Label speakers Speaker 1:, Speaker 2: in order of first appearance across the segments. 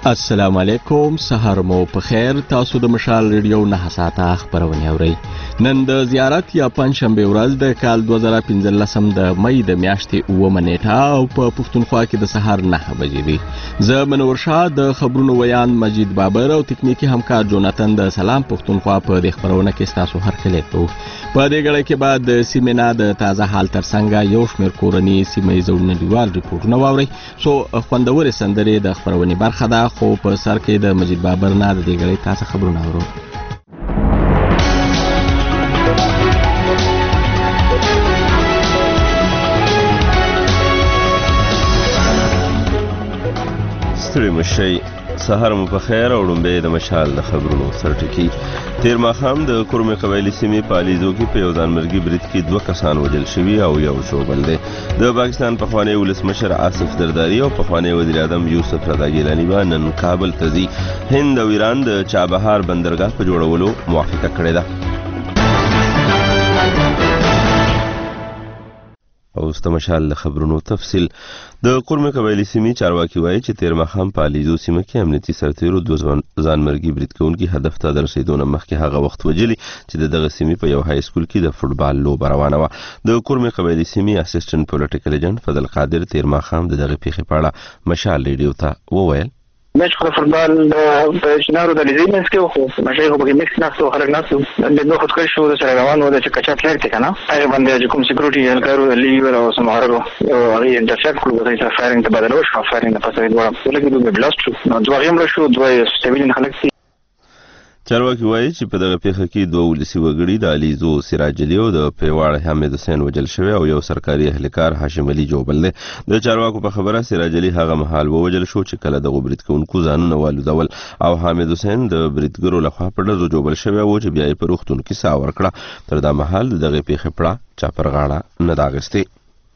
Speaker 1: السلام علیکم، سهار مو په خیر. تاسو د مشال ریډیو 9 ساعته خبرونه اورئ. نن د زیارت یا پنځشنبه ورځ د کال 2015 د مې د میاشتې 9 نیټه او په پښتونخوا کې د سهار 9 بجې دي. زه منور شاه د خبرونو ویان مجید بابر او تکنیکی همکار جوناتن د سلام پښتونخوا په د خبرونه کې تاسو هرکلی کوو. په دې غړي کې بعد د سیمنا د تازه حال ترڅنګ یو شمېر کورنی سیمې زړونه دیوال ریپورتونه واوري. سو خوندورې سندرې د خبرونې برخه ده، خو په سر کې د مجید بابر نه د دې غړي تاسو خبرونه اورو.
Speaker 2: ستړي مشئ، سهار مو په خیر او لومبې د مشال د خبرونو سرټکی. تیر ماښام د کورمې قبایلي سیمې په علیزو کې په یو ځانمرګي برید کې 2 کسان وژل شوي او یو ژوبل دی. د پاکستان پخوانی ولسمشر آصف زرداري او پخوانی وزیر اعظم یوسف رضا ګیلاني به نن کابل ته ځي. هند او ایران د چابهار بندرګاه په جوړولو موافقه کړې ده. او ستمشال خبرونو تفصیل. د کورمې قبایلي سیمې چارواکي وایي چې تیر ماښام په علیزو سیمه کې امنیتي سرتیرو 2 ځانمرګي برید کوونکي هدف ته د رسیدو نه مخکې هغه وخت وجلي چې دغه سیمې په یو های سکول کې د فوټبال لوبه روانه وه. د کورمې قبایلي سیمې اسسټنټ پولیټیکل ایجنټ فضل قادر تیر ماښام دغه پیښې په اړه مشال ریډیو ته وویل:
Speaker 3: مش خو فوتبال په شنارو د لیزینس کې خو مشه خو به مکس ناسو خلک ناسو د دوه خود شو د سره روانو د چکچا پلان ته کنه هغه باندې کوم سکیورټي هلکارو د لیور او سمهارو هغه انټرسپټ کړو د فایرینګ ته بدلو شو فایرینګ په څیر ډول ولګي دوه بلاست شو نو دوه هم شو دوه سټیبل خلک.
Speaker 2: چارواکي وایي چې په دغه پیښه کې 2 ولسي وګړي د علیزو سراج علي او د پیواړ حامد حسین وژل شوی او یو سرکاري اهلکار هاشم علي جوبل دی. د چارواکو په خبره سراج علي هغه مهال ووژل شو چې کله د برید کوونکو ځانونه والودول او حامد حسین د بریدګرو لخوا په ډزو جوبل شوی و چې بیا یې په روغتون کې ساه ورکړه. تر دا مهال دغه پیښې پړه چا پر غاړه نه دا اخیستې.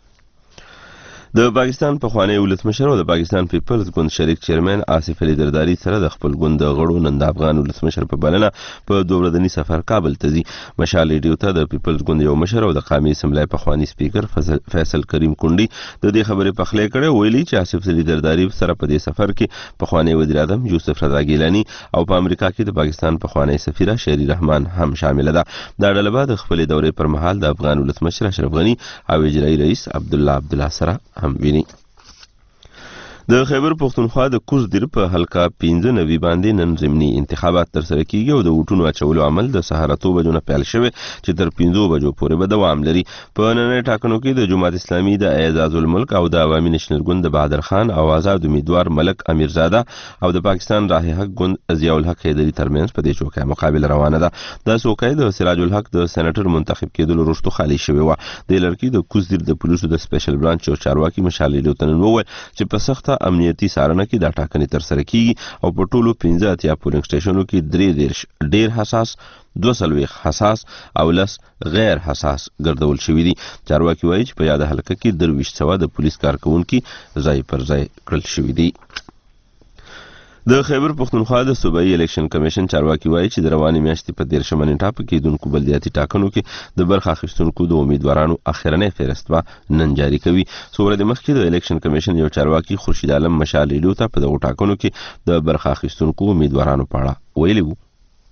Speaker 2: د پاکستان پخوانی ولسمشر او د پاکستان پیپلز ګوند شریک چیرمن آصف علي زرداري سره د خپل ګوند د غړو نن د افغان ولسمشر په بلنه په 2 ورځني سفر کابل ته ځي. مشال ریډیو ته د پیپلز ګوند یو مشر او د قومي اسمبلی پخوانی سپیکر فیصل کریم کونډي د دې خبرې په خله کړه، ویلي چې آصف علي زرداري سره په دې سفر کې پخوانی وزیر اعظم یوسف رضا ګیلاني او په امریکا کې د پاکستان پخوانی سفیره شری رحمان هم شامل ده. دا ډله به د خپل دورې پر مهال د افغان ولسمشر اشرف غني او اجرایي رئیس عبدالله سره هم ویني. د خیبر پښتونخوا د کوزدیر په حلقه 95 باندې نن ضمني انتخابات ترسره کیږي او د ووټونو اچولو عمل د سهار 8 بجو نه پیل شوی چې تر 5 بجو پورې به دوام لري. په نننۍ ټاکنو کې د جماعت اسلامي د اعزاز الملک او د عوامي نېشنل ګوند د بهادر خان او آزاد امیدوار ملک امیرزاده او د پاکستان راه حق ګوند ضیاء الحق حیدري ترمنځ په دې چوکۍ مقابله روانه ده. د چوکۍ د سراج الحق د سېنیټر منتخب کېدلو وروسته خالی شوی و. د لړکی د کوزدیر د پولیسو د سپیشل برانچ او چارواکي مشال ریډیو ته وویل چې په سخته امنیتي سارنه کې دا ټاکنې ترسره کیږي او په ټولو 15 پولینګ سټیشنونو کې 3 ډیر حساس، 2 حساس او 10 غیر حساس ګرځول شوی دي. چارواکي وایي چې په یاد حلقه کې 2300 د پولیس کارکونکو ځای پر ځای کړل شوی دي. د خیبر پښتونخوا د صوبایي الیکشن کمیشن چارواکي وایي چې د روانې میاشتې په 13 نیټه په کېدونکو بلدیاتي ټاکنو کې د برخه اخیستونکو د امیدوارانو اخرنۍ فهرست به نن جاری کوي. څو ورځې مخکې د الیکشن کمیشن یو چارواکي خورشید عالم مشال ریډیو ته په دغو ټاکنو کې د برخه اخیستونکو امیدوارانو په اړه ویلي وو: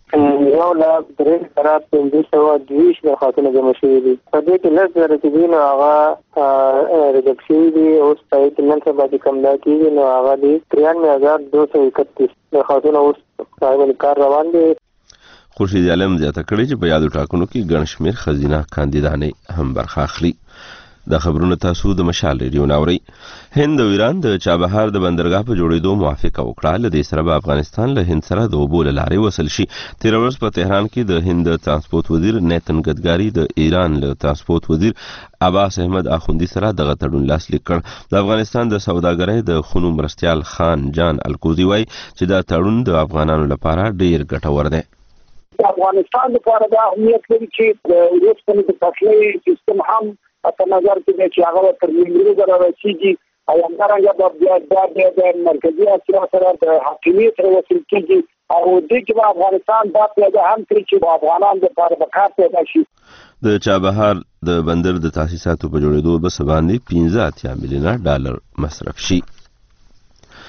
Speaker 3: 1,03,522 درخواستونه جمع شوي دي. په دې کې 10,000 چې دي نو هغه ریجکټ شوي دي. اوس په دې نن سبا چې کوم دا کېږي نو هغه دي 93,231 درخواستونه اوس باندې کار روان دي.
Speaker 2: خورشید عالم زیاته کړې چې په یادو ټاکنو کې ګڼ شمېر ښځینه کاندیدانې هم برخه اخلي. د خبرونو تاسو د مشال ریډیو ناوري. هند او ایران د چابهار د بندرګاه په جوړېدو موافقه وکړه. له دې سره به افغانستان له هند سره د اوبو له لارې وصل شي. تیر ورځ په تهران کې د هند ترانسپورت وزیر نیتن ګدګاري د ایران له ترانسپورت وزیر عباس احمد اخوندی سره دغه تړون لاسلیک کړ. د افغانستان د سوداګرۍ د خونو مرستیال خان جان الکوزي وایي چې دا تړون د افغانانو لپاره ډیر ګټور دی.
Speaker 4: افغانستان لپاره دا اهمیت لري چې د اوسپنې د پخلي سیستم هم په نظر کې چې هغه تر نیمروز راوځي او همدارنګه د مرکزي اسیا سره د حاکمیت سره وصل کېږي او د کې افغانستان دا پیدا هم کړی چې افغانان د لپاره بکار پیدا شي.
Speaker 2: د چابهار د بندر د تاسیساتو په جوړېدو به باندې $15 میلیونه مصرف شي.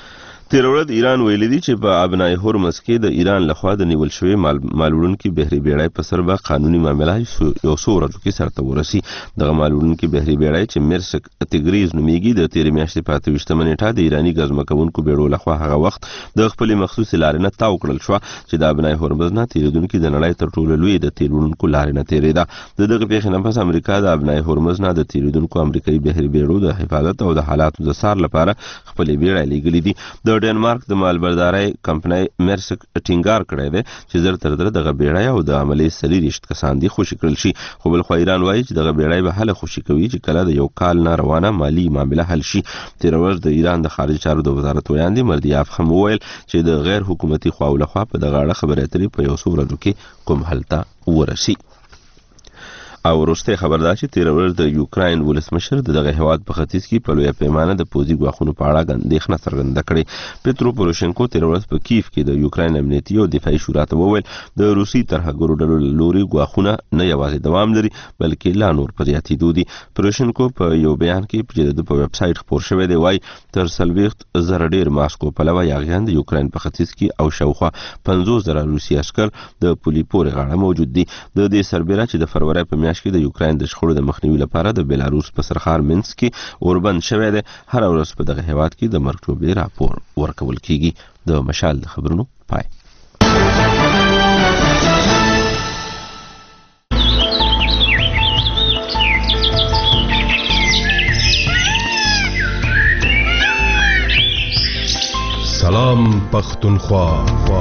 Speaker 2: تیر ورځ ایران ویلي دي چې په ابنای هورمز کې د ایران لخوا د نیول شوی مالوړونکي بحري بیړۍ په سر به قانوني معامله یو څو ورځو کې سرته ورسي. دغه مالوړونکي بحري بیړۍ چې میرسک تیګریز نومیږي د تیر میاشتې په 28 نیټه د ایراني ګزمکونکو بیړو لخوا هغه وخت د خپل مخصوص لارې نه تاو کړل شو چې د ابنای هورمز نه تیریدونکو د نړۍ تر ټولو لوی د تیریدونکو لارې نه تیریده. دغه پیښې نه پس امریکا د ابنای هورمز نه د تیریدونکو امریکایي بحري بیړو د حفاظت او د حالاتو د څار لپاره خپل بیړۍ لیږلي دي. د ډنمارک د مالبردارۍ کمپنۍ میرسک ټینګار کړی دی چې زر تر زر دغه بیړۍ او د عملي 30 کسان دي خوشي کړل شي. خو بل خو ایران وایي چې دغه بیړۍ به هله خوشي کوي چې کله د یو کال نه روانه مالی معامله حل شي. تیر ورځ د ایران د خارجي چارو د وزارت ویاندې مردیاف هم وویل چې د غیر حکومتي خواو لخوا په دغه اړه خبرې اترې په یو څو ورځو کې کوم حل ته ورسي. او وروسته خبر ده چې تیر ورځ د یوکراین ولسمشر دغه هیواد په ختیځ کې په لویه پیمانه د پوځي ګواښونو په اړه اندېښنه څرګنده کړې. پیترو پوروشنکو تیر ورځ په کیف کې د یوکراین امنیتي او دفاعي شورا ته وویل د روسي ترهګرو ډلو لوري ګواښونه نه یوازې دوام لري بلکې لا نور په زیاتېدو دي. پوروشنکو په یو بیان کې چې د ویب سایټ خپور شوی دی وایي تر 40,000 ډیر ماسکو پلوه یاغیان د یوکراین په ختیځ کې او شاوخوا 50,000 روسي عسكر د پولي پورې غاړه موجود دي. د دې سربېره چې د فروری په میاشت کې د یوکراین د شخړو د مخنیوي لپاره د بیلاروس په سرخار مینسک کې اوربند شوی دی هر ورځ په دغه هیواد کې د مرګ ټوبې راپور ورکول کیږي. د مشال د خبرونو پای.
Speaker 5: سلام پختونخوا.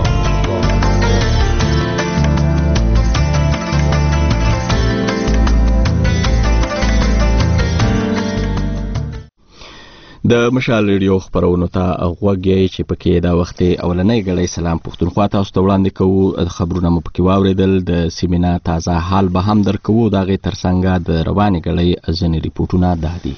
Speaker 1: د مشال ریډیو خبرونو ته غوږی چې پکې دا وخت اولنۍ غړې سلام پښتونخوا تاسو ته وړاندې کوو. خبرونه مو پکې واوریدل. د سیمینا تازه حال به هم درکوو. دا غي ترڅنګ د رواني غړې ځنې ریپورتونه دادي.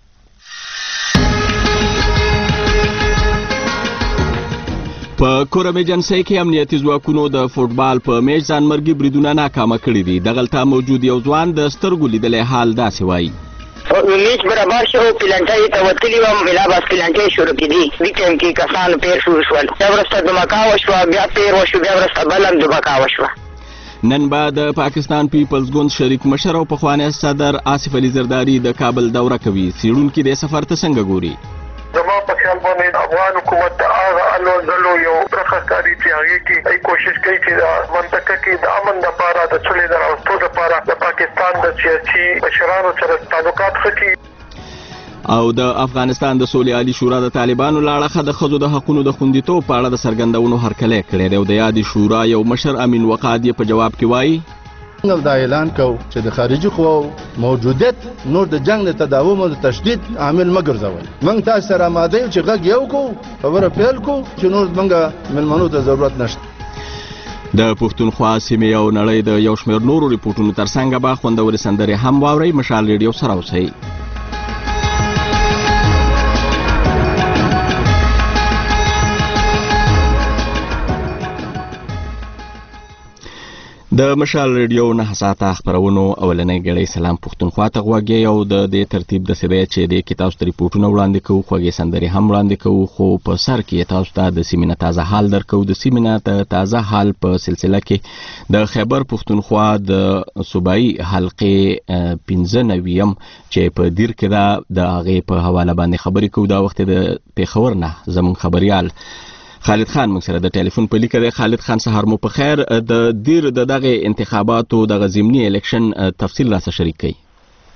Speaker 1: په کورم ایجنسي کې امنیتي ځواکونو د فوټبال په میچ ځانمرګي بریدونه ناکامه کړي دي. دغلته موجود یو ځوان د سترګو لیدلې حال داسې وایي.
Speaker 6: میچ برابر شو پلانټای ته وتلی و ملا باس پلانټای شروع کړي د ټیم کې کسان پیر شروع شول. بیا ورسته دمکا وشو بیا پیر وشو بیا ورسته بلم دمکا وشو.
Speaker 1: نن بعد پاکستان پیپلز ګوند شریک مشر او پخوانی صدر آصف علي زرداری د کابل دوره کوي. سیړونکو د سفر ته څنګه ګوري؟
Speaker 7: زما په خیال باندې افغان حکومت د هغه الو یو برخه کاری چې هغه کې ای کوشش کوي چې د منطقه کې د امن لپاره د چلې د راوستو لپاره د پاکستان د سیاسي مشرانو سره تعلقات ښه
Speaker 1: او د افغانستان د سولې عالی شورا د طالبانو لاړه د خزو د حقوقو د خوندیتوب په اړه د سرګندونو هرکلی کړی دی. او د یادې شورا یو مشر امین وقاد په جواب کې وایي
Speaker 8: نو دا اعلان کو چې د خارجي قوو موجودیت نور د جنگ د تداوم او د تشدید عامل مګرځوي. موږ تاسو سره آماده یو چې غږ یو کو خبره پیل کو چې نور موږ ملمنو ته ضرورت نشته.
Speaker 1: د پښتونخوا سیمې او نړۍ د یو شمېر نورو ریپورتونو ترڅنګ به خوندورې سندرې هم واورئ. مشال ریډیو سره اوسئ. د مشال ریډیو 9 ساعته خبرونو اولنۍ غړې سلام پښتونخوا ته غوږی او د دې ترتیب د سبا چې د کتاب ستري ریپورتونه وړاندې کوو خوږی سندري هم وړاندې کوو. خو په سر کې تاسو ته د سیمینا تازه حال درکو. د سیمینا تازه حال په سلسله کې د خیبر پښتونخوا د صوبایي حلقې 15 چې په دیر کې د هغه په حواله باندې خبرې کوو. دا وخت د پیښور نه زمون خبريال خالد خان موږ سره د ټلیفون په لیکه دی. خالد خان سهار مو په خیر. د دیر دغه انتخاباتو د ضمني الیکشن تفصیل را سره شریک کړئ.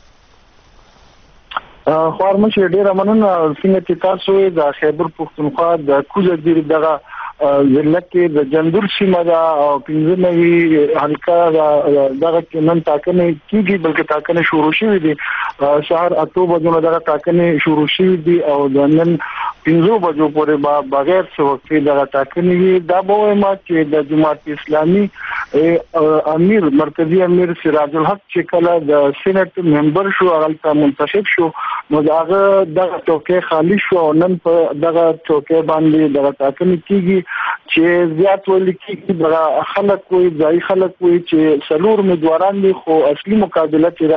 Speaker 7: خورمشه ډیره مننه. څنګه چې تاسو د خیبر پښتونخوا د کوزه دیر دغه ضلع کې د جندور سیمه دا 15 حلقه دغه نن ټاکنې کیږي بلکې ټاکنې شروع شوې دي. شهر 8 بجو دغه ټاکنې شروع شوې دي او د نن 15 بجو پورې بغیر څه وخت دغه ټاکنې دا به ما چې د جماعت اسلامي امیر مرکزی امیر سراج الحق چې کله د سېنات ممبر شو هغه منتخب شو نو هغه دغه ټوکې خالی شو. نن په دغه ټوکې باندې دغه ټاکنې کیږي چې زیات ولیکي دغه خلک کوئی ځای خلک کوئی چې سلور امیدواران دي خو اصلي مقابله چې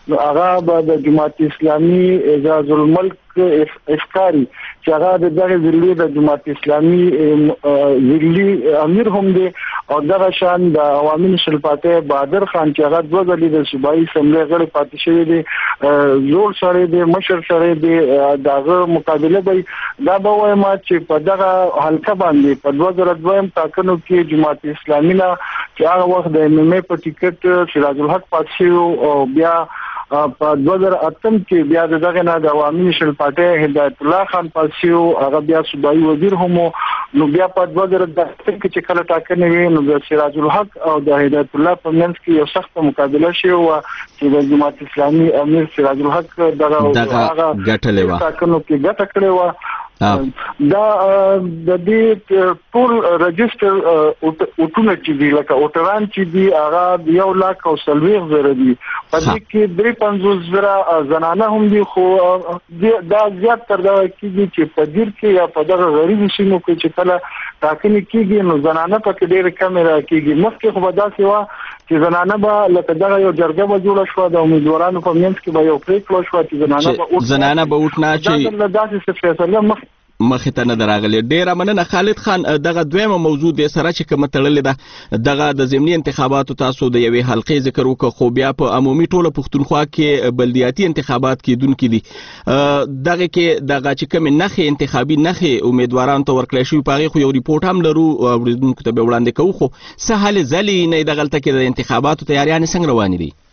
Speaker 7: نو هغه به د جماعت اسلامي اعزاز الملک افکاری چې هغه د دغه ضلع د جماعت اسلامي ضلعي امیر هم دی او دغه شان د عوامي نشل پاتې بهادر خان چې هغه دوه ځلې د صوبایي اسمبلی غړی پاتې شوی دی زوړ سره دی مشر سره دی دغه مقابله به دا به وایم چې په دغه حلقه باندې په 2002 ټاکنو کې جماعت اسلامي نه چې هغه وخت د ام ای په ټیکټ سراج الحق پاتې شو او بیا په 2008 کې بیا دغه نه د عوامي نشل پاتې هدایت الله خان پاسیو هغه بیا صوبایي وزیر هم نو بیا په 2010 کې چې کله ټاکنې وي نو د سراج الحق او د هدایت الله په منځ کې یو سخت مقابله شوه چې د جماعت اسلامي امیر سراج الحق دغه
Speaker 1: ګټلې و
Speaker 7: ټاکنو کې ګټه کړې و دا د دې ټول رجستر اوټونه چې دی لکه اوټران چې دی هغه 1,40,000 دی په دې کې 350,000 زنانه هم دي خو دا زیات تر دا کېږي چې په دیر کې یا په دغه غریب سیمو کې چې کله ټاکنې کېږي نو زنانه پکې ډېر کم راکېږي مخکې خو به داسې وه چې زنانه به لکه دغه یو جرګه به جوړه شوه د امیدوارانو په منځ کې به یو پرېکړه شوه چې
Speaker 1: زنانه به اوټ نه اچوي
Speaker 7: داسې څه فیصله
Speaker 1: مخې ته نه راغلی. ډیره مننه خالد خان. دغه دویمه موضوع د سره چې کوم تړلې ده دغه د ضمني انتخاباتو تاسو د یوې حلقې ذکر وکړو خو بیا په عمومي ټوله پښتونخوا کې بلدیاتي انتخابات کېدونکي دي دغه کې دغه چې کوم نخې انتخابي نخې امیدوارانو ته ورکړل شوی په هغه خو یو ریپورت هم لرو اوریدونکو ته به وړاندې کوو خو څه حال ځلې نه دغلته کې د انتخاباتو تیاریانې څنګه روانې دي؟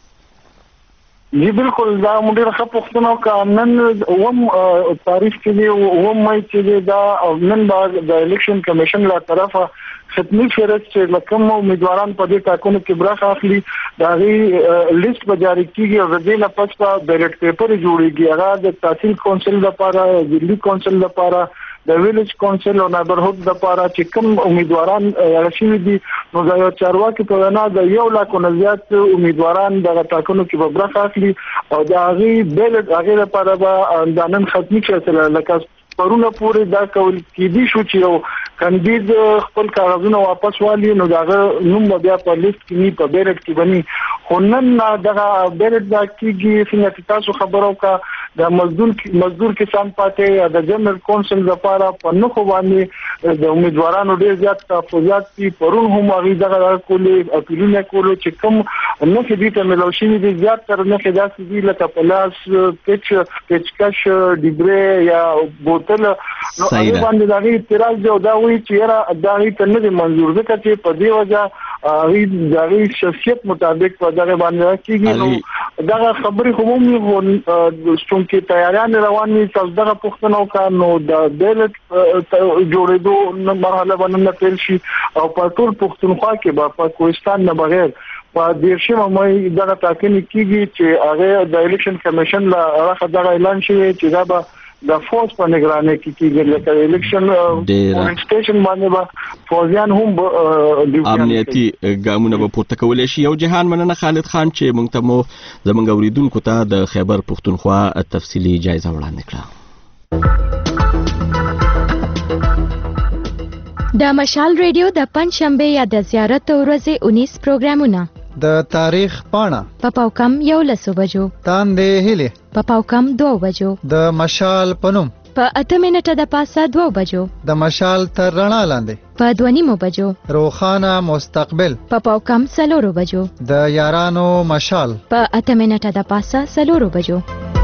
Speaker 7: جی بالکل دا موږ ډېر پښتنو کا نن وم تاریخ کې دی وم مې چې دا نن د الیکشن کمیشن له طرفه ختمي فهرست چې لکم امیدواران په دې ټاکنو کې برخه اخلي دا غي لیست به جاری کیږي او د دې نه پس په بیلټ پیپر جوړیږي هغه د تحصیل کونسل لپاره ضلعي کونسل لپاره د ویلیج کونسل او نیبرهود لپاره چې کوم امیدواران راشي دي نو دا یو چارواکي په وینا د 1,00,000 زیات امیدواران د ټاکنو کې به برخه اخلي او دا غي بیلټ هغه لپاره به د نن ختمي فیصله لکه پرونه پورې دا کول کېدی شو چې یو کاندید خپل کاغذونه واپس والی نو داغه نوم بیا په لیست کې نه په بیلټ کې بني خو نن دغه بیلټ دا کېږي څنګه تاسو خبرو کا د مزدور کسان پاتې د جنرال کونسل لپاره په نخو باندې د امیدوارانو ډېر زیات تفاوضات دي پرون هم هغه دغه کولې اپیلونه کولو چې کوم نو کې دي ته ملوشي دي زیات تر نه کې داسې دي لکه پلاس پچکش ډیبره یا بوتل نو هغه باندې دا اعتراض دی او دا وایي چې دا ته نه منظور ده چې په دې وجه هغه شخصیت مطابق په دغه باندې کېږي نو دا خبرې کومې کې تیاریان روان دي تاسو دغه پښتنو کانو د بیلټ جوړېدو مرحله باندې پیل شي او په ټول پښتونخوا کې په کوهستان نه بغیر په دیرشمه مې دغه ټاکنې کېږي چې هغه د الیکشن کمیشن له هغه دغه اعلان شوی چې دا به د فوز په نگرانۍ کې کېږي لکه الیکشن سټیشن باندې به فوزیان هم
Speaker 1: امنیتي ګامونه به پورته کولای شي. یو جهان مننه خالد خان چې موږ ته مو زموږ اوریدونکو ته د خیبر پښتونخوا تفصیلی جایزه وړاندې کړه.
Speaker 9: د مشال ریډیو د پنځشنبه یا د زیارت ورځې 19 پروګرامونه
Speaker 10: د تاریخ پاڼه
Speaker 9: په پاوکم 11 بجو
Speaker 10: تاندې هلي
Speaker 9: په پاوکم 2 بجو
Speaker 10: د مشال پنوم
Speaker 9: په 8 منټه د پاسه 2 بجو
Speaker 10: د مشال تر رڼا لاندې
Speaker 9: په 2:30 بجو
Speaker 10: روخانه مستقبل
Speaker 9: په پاوکم 4 بجو
Speaker 10: د یارانو مشال
Speaker 9: په 8 منټه د پاسه 4 بجو.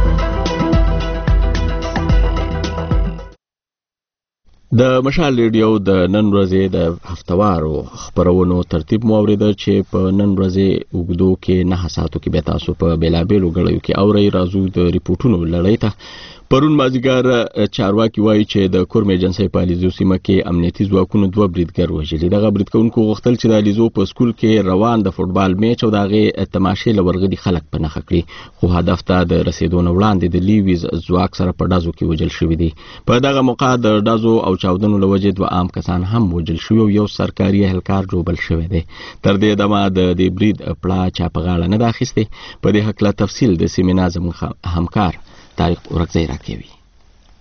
Speaker 1: د مشال ریډیو د نن ورځې د هفتوارو خبرونو ترتیب مو اوریده چې په نن ورځې وګدو کې 9 ساعتو کې به تاسو په بیلابیلو غړیو کې اوري راځو د ریپورتونو لړۍ ته. پرون مازیګر چارواکي وایي چې د کورم ایجنسي په الیزو سیمه کې امنیتي ځواکونو 2 بریدګر وژلي. دغه بریدکونکو غوښتل چې د الیزو په سکول کې روان د فوټبال میچ او دغه تماشې لورغدي خلک په نخ کړی خو هدف ته د رسیدون وړاندې د لیویز ځواک سره په دازو کې وجل شوی دی. په دغه موقع د دازو او چاودنو لوجه 2 عام کسان هم وجل شوی او یو سرکاري اهلکار جوړل شوی دی. تر دې دمه د دې برید پلا چا په غاړه نه داخسته. په دې حق لا تفصیل د سیمینار زموږ همکار طارق ورکزی راکوي.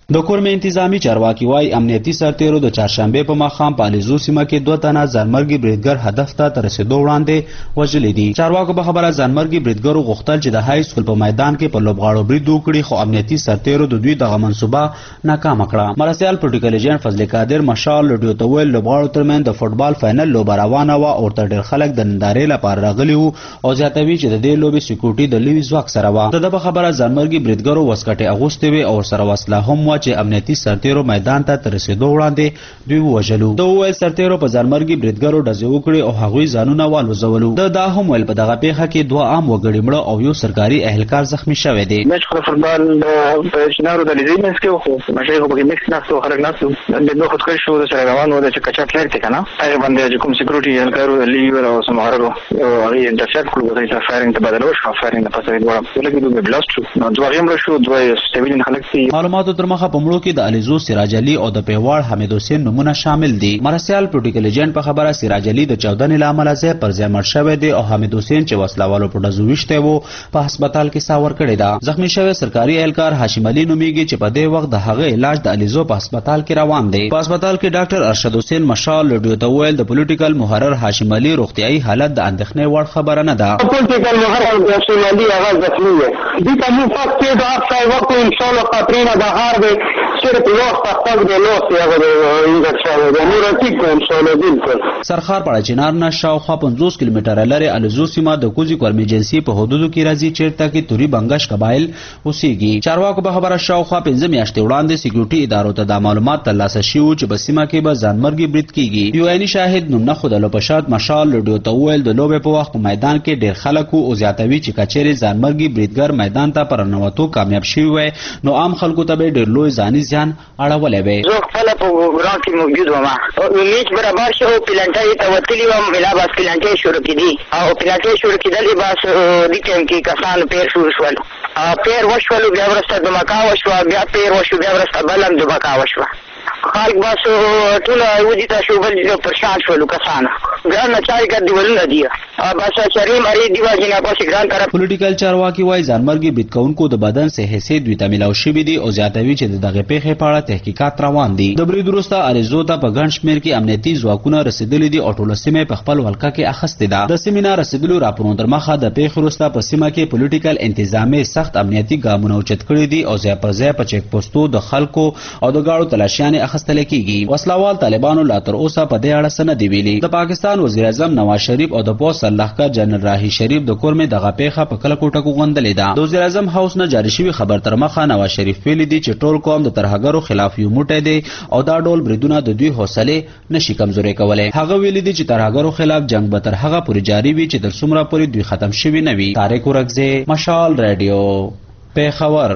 Speaker 11: د کورمې انتظامی چارواکي وايي امنیتي سرتیرو د چهارشنبه په ماښام په الیزو سیمه کې 2 تنه ځانمرګي بریدګر هدف ته تر رسیدو وړاندې وژلي دي. چارواکو په خبره ځانمرګي بریدګرو غوښتل چې د های سکول په میدان کې په لوبغاړو برید وکړي، خو امنیتي سرتیرو د دوی دغه منصوبه ناکامه کړه. مرستیال پروتوکول ایجنټ فضل قادر مشال لډیو ته ویل لوبغاړو ترمنځ د فوټبال فائنل لوبه روانه وه او تر ډېر خلک د نندارې لپاره راغلي وو او زیاتوي چې د دې لوبې سکیورټي د لوی ځواک سره وه. د ده په خبره ځانمرګي بریدګرو وسکټې اغوستې وې او سره وسله هم وه چې امنیتي سرتیرو میدان ته تر رسیدو وړاندې دوی ووژلو. ده وویل سرتیرو په ځانمرګي بریدګرو ډزې وکړې او هغوی ځانونه والوځولو. ده دا هم ویل په دغه پیښه کې 2 عام وګړي مړه او یو سرکاري اهلکار زخمی شوی دی.
Speaker 3: مېچ خو فوټبال په چنارو د لیزي مېچ کې خو مشه خو په مېکس ناسو خلک ناسو د دوه خودکشي شو د سره روان و د کچا فلر ته کنه هغه باندې چې کوم سکیورټي اهلکارو د لیور او سمهارو هغه انټرسپټ کړو د فایرینګ ته بدل وشو فایرینګ په پاسه دوه لګي دوه بلاست شو نو دوه غیم شو دوه سیویلین خلک سي.
Speaker 11: معلوماتو تر مخه په مړو کې د الیزو سراج علي او د پیواړ حمید حسین نمونه شامل دي. مرستیال پروتوکول ایجنټ په خبره سراج علي د 14 له امله ځای پر ځای مړ شوی دی او حمید حسین چې وسلوالو په ډزو ویشته وو په هسپتال کې ساور کړی دا. زخمی شوی سرکاري اهلکار هاشم علي نومیږي چې په دې وخت د هغه علاج د الیزو په هسپتال کې روان دی. په هسپتال کې ډاکټر ارشد حسین مشال لډیو ته ویل د پولیټیکل محرر هاشم علي روغتیايي حالت د اندېښنې وړ خبره نه ده.
Speaker 12: پولیټیکل محرر هاشم علي هغه زخمی دی. دې ته موږ فقط د اپ وقت ان شاء الله قطرینه د هار دی صرف وخت خپل د لوس هغه د انشاءالله د نور ټیک ان شاء الله بالکل.
Speaker 11: سرخار پړه چنار نه شاوخوا 50 کیلومتره لري الیزو سیمه د کوزي کورمیجنسي په حدودو کې راځي چیرته کې توري بنگش قبایل اوسېږي. چارواکو په خبره شاوخوا 15 میاشتې وړاندې سکیورټي ادارو ته د معلومات ترلاسه شوي چې په سیمه کې به ځانمرګي برید کیږي. یو عیني شاهد نوم نه خودلو په شاد مشال لډیو ته ویل د لوبې په وخت په میدان کې ډېر خلک او زیاتوي چې کچېرې ځانمرګي بریدګر میدان ته پر ننوتو کامیاب شوی وای نو عام خلکو ته به ډېر لوی ځاني زیان اړولی وی.
Speaker 6: زه خپله په ګراوند کې موجود وم میچ برابر شو پلانټۍ ته وتلي وم بلا بس پلانټۍ شروع کېدي او پلانټۍ شروع کېدلې بس دې ټایم کې کسان پیر شروع شول پیر وشولو بیا وروسته دمکا وشوه بیا پیر وشو بیا وروسته بل هم دمکا وشوه خلک بس ټول وجې ته شو بل پرشان شولو کسان ګران چای ګر دیولونه دي بس شریم اری دیوا جنا په ګران طرف.
Speaker 11: پولیټیکل چارواکي وايي ځانمرګي برید کوونکو د بدن سه حصے دوی ته ملاو شوي دي او زیاتوي چې دغه پیښې په اړه تحقیقات روان دي. د برید وروسته الیزو ته په ګڼ شمېر کې امنیتي ځواکونه رسېدلي دي او ټوله سیمه په خپل ولکه کې اخیستې ده. د سیمې نه رسېدلو راپورونو تر مخه د پیښې وروسته په سیمه کې پولیټیکل انتظامي سخت امنیتي ګامونه اوچت کړي دي او ځای پر ځای په چیک پوسټو د خلکو او د ګاړو تلاشیانې اخیستل کېږي. وسلوال طالبانو لا تر اوسه په دې اړه څه نه دي ویلي. د پاکستان وزیر اعظم نواز شریف او د پولیس سرلښکر جنرال راهي شریف د کورمې دغه پیښه په کلکو ټکو غندلې ده. د وزیر اعظم هاوس نه جاری شوی خبر تر مخه نواز شریف ویلي دي چې ټول قوم د ترهګرو خلاف یو موټی دی او دا ډول بریدونه د دوی حوصلې نشي کمزوري کولی. هغه ویلي دي چې ترهګرو خلاف جنگ به تر هغه پورې جاری وي چې تر څومره پورې دوی ختم شوي نه وي. طارق ورکزی مشال رادیو پیښور.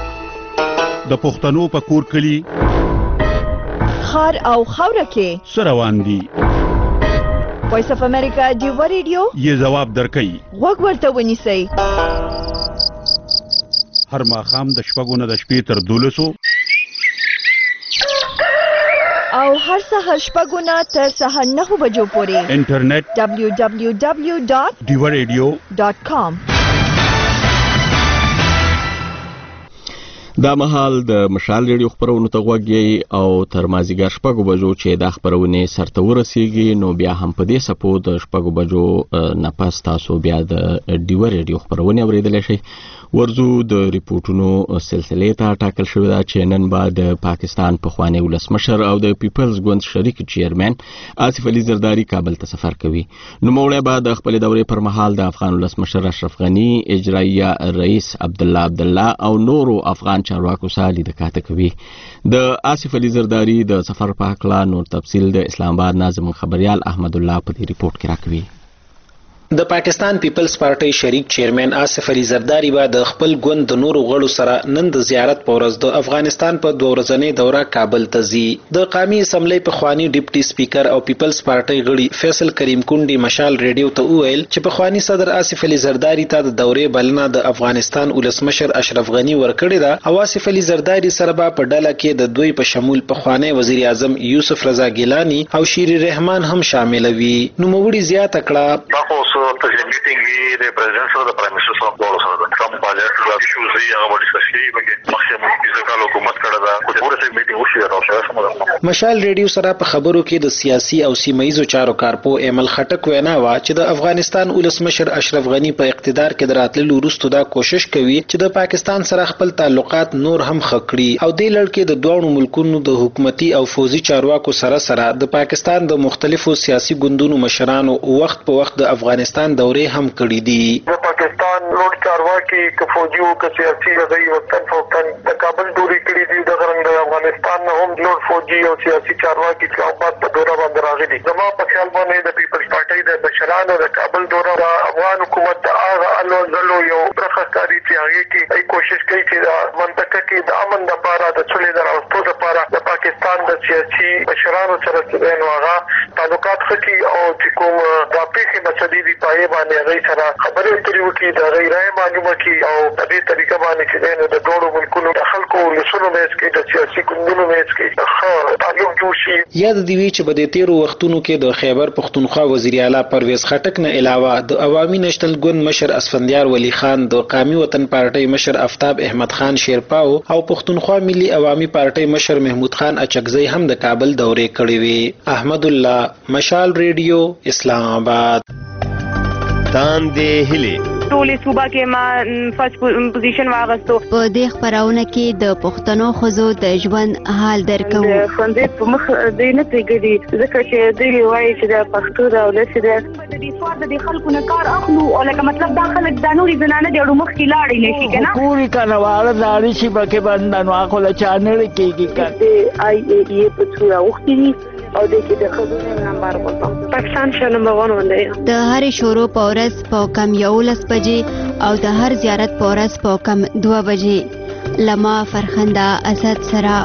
Speaker 13: د پښتنو په کور کلی
Speaker 14: خار او خاوره کې
Speaker 13: سروان دي.
Speaker 14: وایس اف امریکا دیو ریډیو
Speaker 13: یې جواب درکړي
Speaker 14: وګ ورته ونیسئ.
Speaker 13: هر ماښام د شپږو نه د شپې تر 12
Speaker 14: او هر سهار شپږو نه تر سهار 9 بجو پورې
Speaker 13: انټرنیټ
Speaker 14: www.diwaradio.com.
Speaker 1: دا مهال د مشال ریډیو خبرونو ته غوږی او تر مازیګر شپږو بجو چې دا خبرونه سرته ورسیږي نو بیا هم په دې سپو د شپږو بجو نه پس تاسو بیا د ډیو ریډیو خبرونه اوریدلی شئ. ورزو د ریپورتونو سلسلې ته ټاکل شوې ده چې نن به د پاکستان پخوانی ولسمشر او د پیپلز ګوند شریک چیرمن آصف علي زرداری کابل ته سفر کوي. نوموړی به د خپل دورې پر مهال د افغان ولسمشر اشرف غني، اجراییه رئیس عبدالله او نورو افغان چارواکو سره لیدکاته کوي. د آصف علي زرداری د سفر په اړه نور تفصیل د اسلام آباد ناظم خبريال احمد الله په دې ریپورت کې راکوي.
Speaker 15: د پاکستان پیپلز پارټي شریک چیرمن آصف علي زرداری به د خپل ګوند د نورو غړو سره نن د زیارت په ورځ د افغانستان په 2 ورځنۍ دوره کابل ته ځي. د قومي اسمبلی پخوانی ډیپټي سپیکر او پیپلز پارټي غړي فیصل کریم کونډي مشال ریډیو ته وویل چې پخوانی صدر آصف علي زرداری ته د دورې بلنه د افغانستان ولسمشر اشرف غني ورکړې ده او آصف علي زرداری سره به په ډله کې د دوی په شمول پخوانی وزیر اعظم یوسف رضا ګیلانی او شیر رحمان هم شامل وي. نو موږ زیاته کړه
Speaker 16: ته چې میټینګ وي د پریزیدنت سره د پرایم منسټر سره دواړو سره د ټرمپ بایلټرل ایشوز دی هغه به ډسکس کیږي بلکې مخکې فزیکال حکومت کړه دا خو پوره سي میټینګ وشي راوښه سمه.
Speaker 15: مشال ریډیو سره په خبرو کې د سیاسي او سیمایي چارو کارپو ایمل خټک وینا وا چې د افغانستان ولسمشر اشرف غنی په اقتدار کې دراتلو وروسته دا کوشش کوي چې د پاکستان سره خپل تعلقات نور هم خکړي او د لړ کې د دوه ملکونو د حکومتي او فوزي چارواکو سره د پاکستان د مختلفو سیاسي ګوندونو مشرانو وخت په وخت د افغانستان دورې هم کړې دي.
Speaker 16: د پاکستان لوړ چارواکي ک فوجي او ک سیاسي غوي وطن فوقن د کابل دوري کړې دي د غرنګ د افغانستان هم لوړ فوجي او سیاسي چارواکي اسلامآباد په دوره باندې راغلي. زما په خیال باندې د پیپلز پارټي د بشرانو د کابل دوره د افغان حکومت د هغه الوزلو یو برخه کاری چې هغه کې کوشش کوي چې د منطقه کې د امن لپاره د څلې دراوستو لپاره د پاکستان د سیاسي بشرانو سره د هغه تعلقات خکي او چې کوم د پیښې مسلې دی پای باندې هغه سره خبرې اترې وکړي د غیرای معلومه کی او په دې طریقه باندې چې د دوه ملکونو د خلکو لسونو مېز کې د سیاسي ګوندونو مېز کې تعلق جوړ شي.
Speaker 15: یاد دی چې په دې تیرو وختونو کې د خیبر پختونخوا وزیر اعلی پرویز خټک نه علاوه د عوامي نېشنل ګوند مشر اسفندیار ولی خان، د قومي وطن پارټي مشر آفتاب احمد خان شیرپاو او پختونخوا ملي عوامي پارټي مشر محمود خان اچکزی هم د کابل دورې کړې وي. احمد الله، مشال ریډیو، اسلام آباد.
Speaker 17: تاندې هلي
Speaker 18: ټولې صوبه کې ما فرست پوزیشن واغستو.
Speaker 19: په دې خبرونه کې د پښتنو ښځو د ژوند حال درکو.
Speaker 18: ښوونځی په مخ دی نه پرېږدي ځکه چې دوی وایي چې د پښتو د ولس د دې سوار د دې خلکو نه کار اخلو او لکه مطلب دا خلک دا نورې زنانه د اړو مخکې لاړې نه شي که نه
Speaker 20: پورې کنهواله لاړې شي پکې بندنو اخله چا نړۍ کېږي که
Speaker 18: د آی ای ای په څو راوښتي دي او د کې د ښځو نمبر غواړم پاکستان شه نمبر 1 باندې
Speaker 19: د هرې شروع په ورځ په کم 11 بجې او د هر زیارت په ورځ په کم 2 بجې لما فرخنده اسد سره.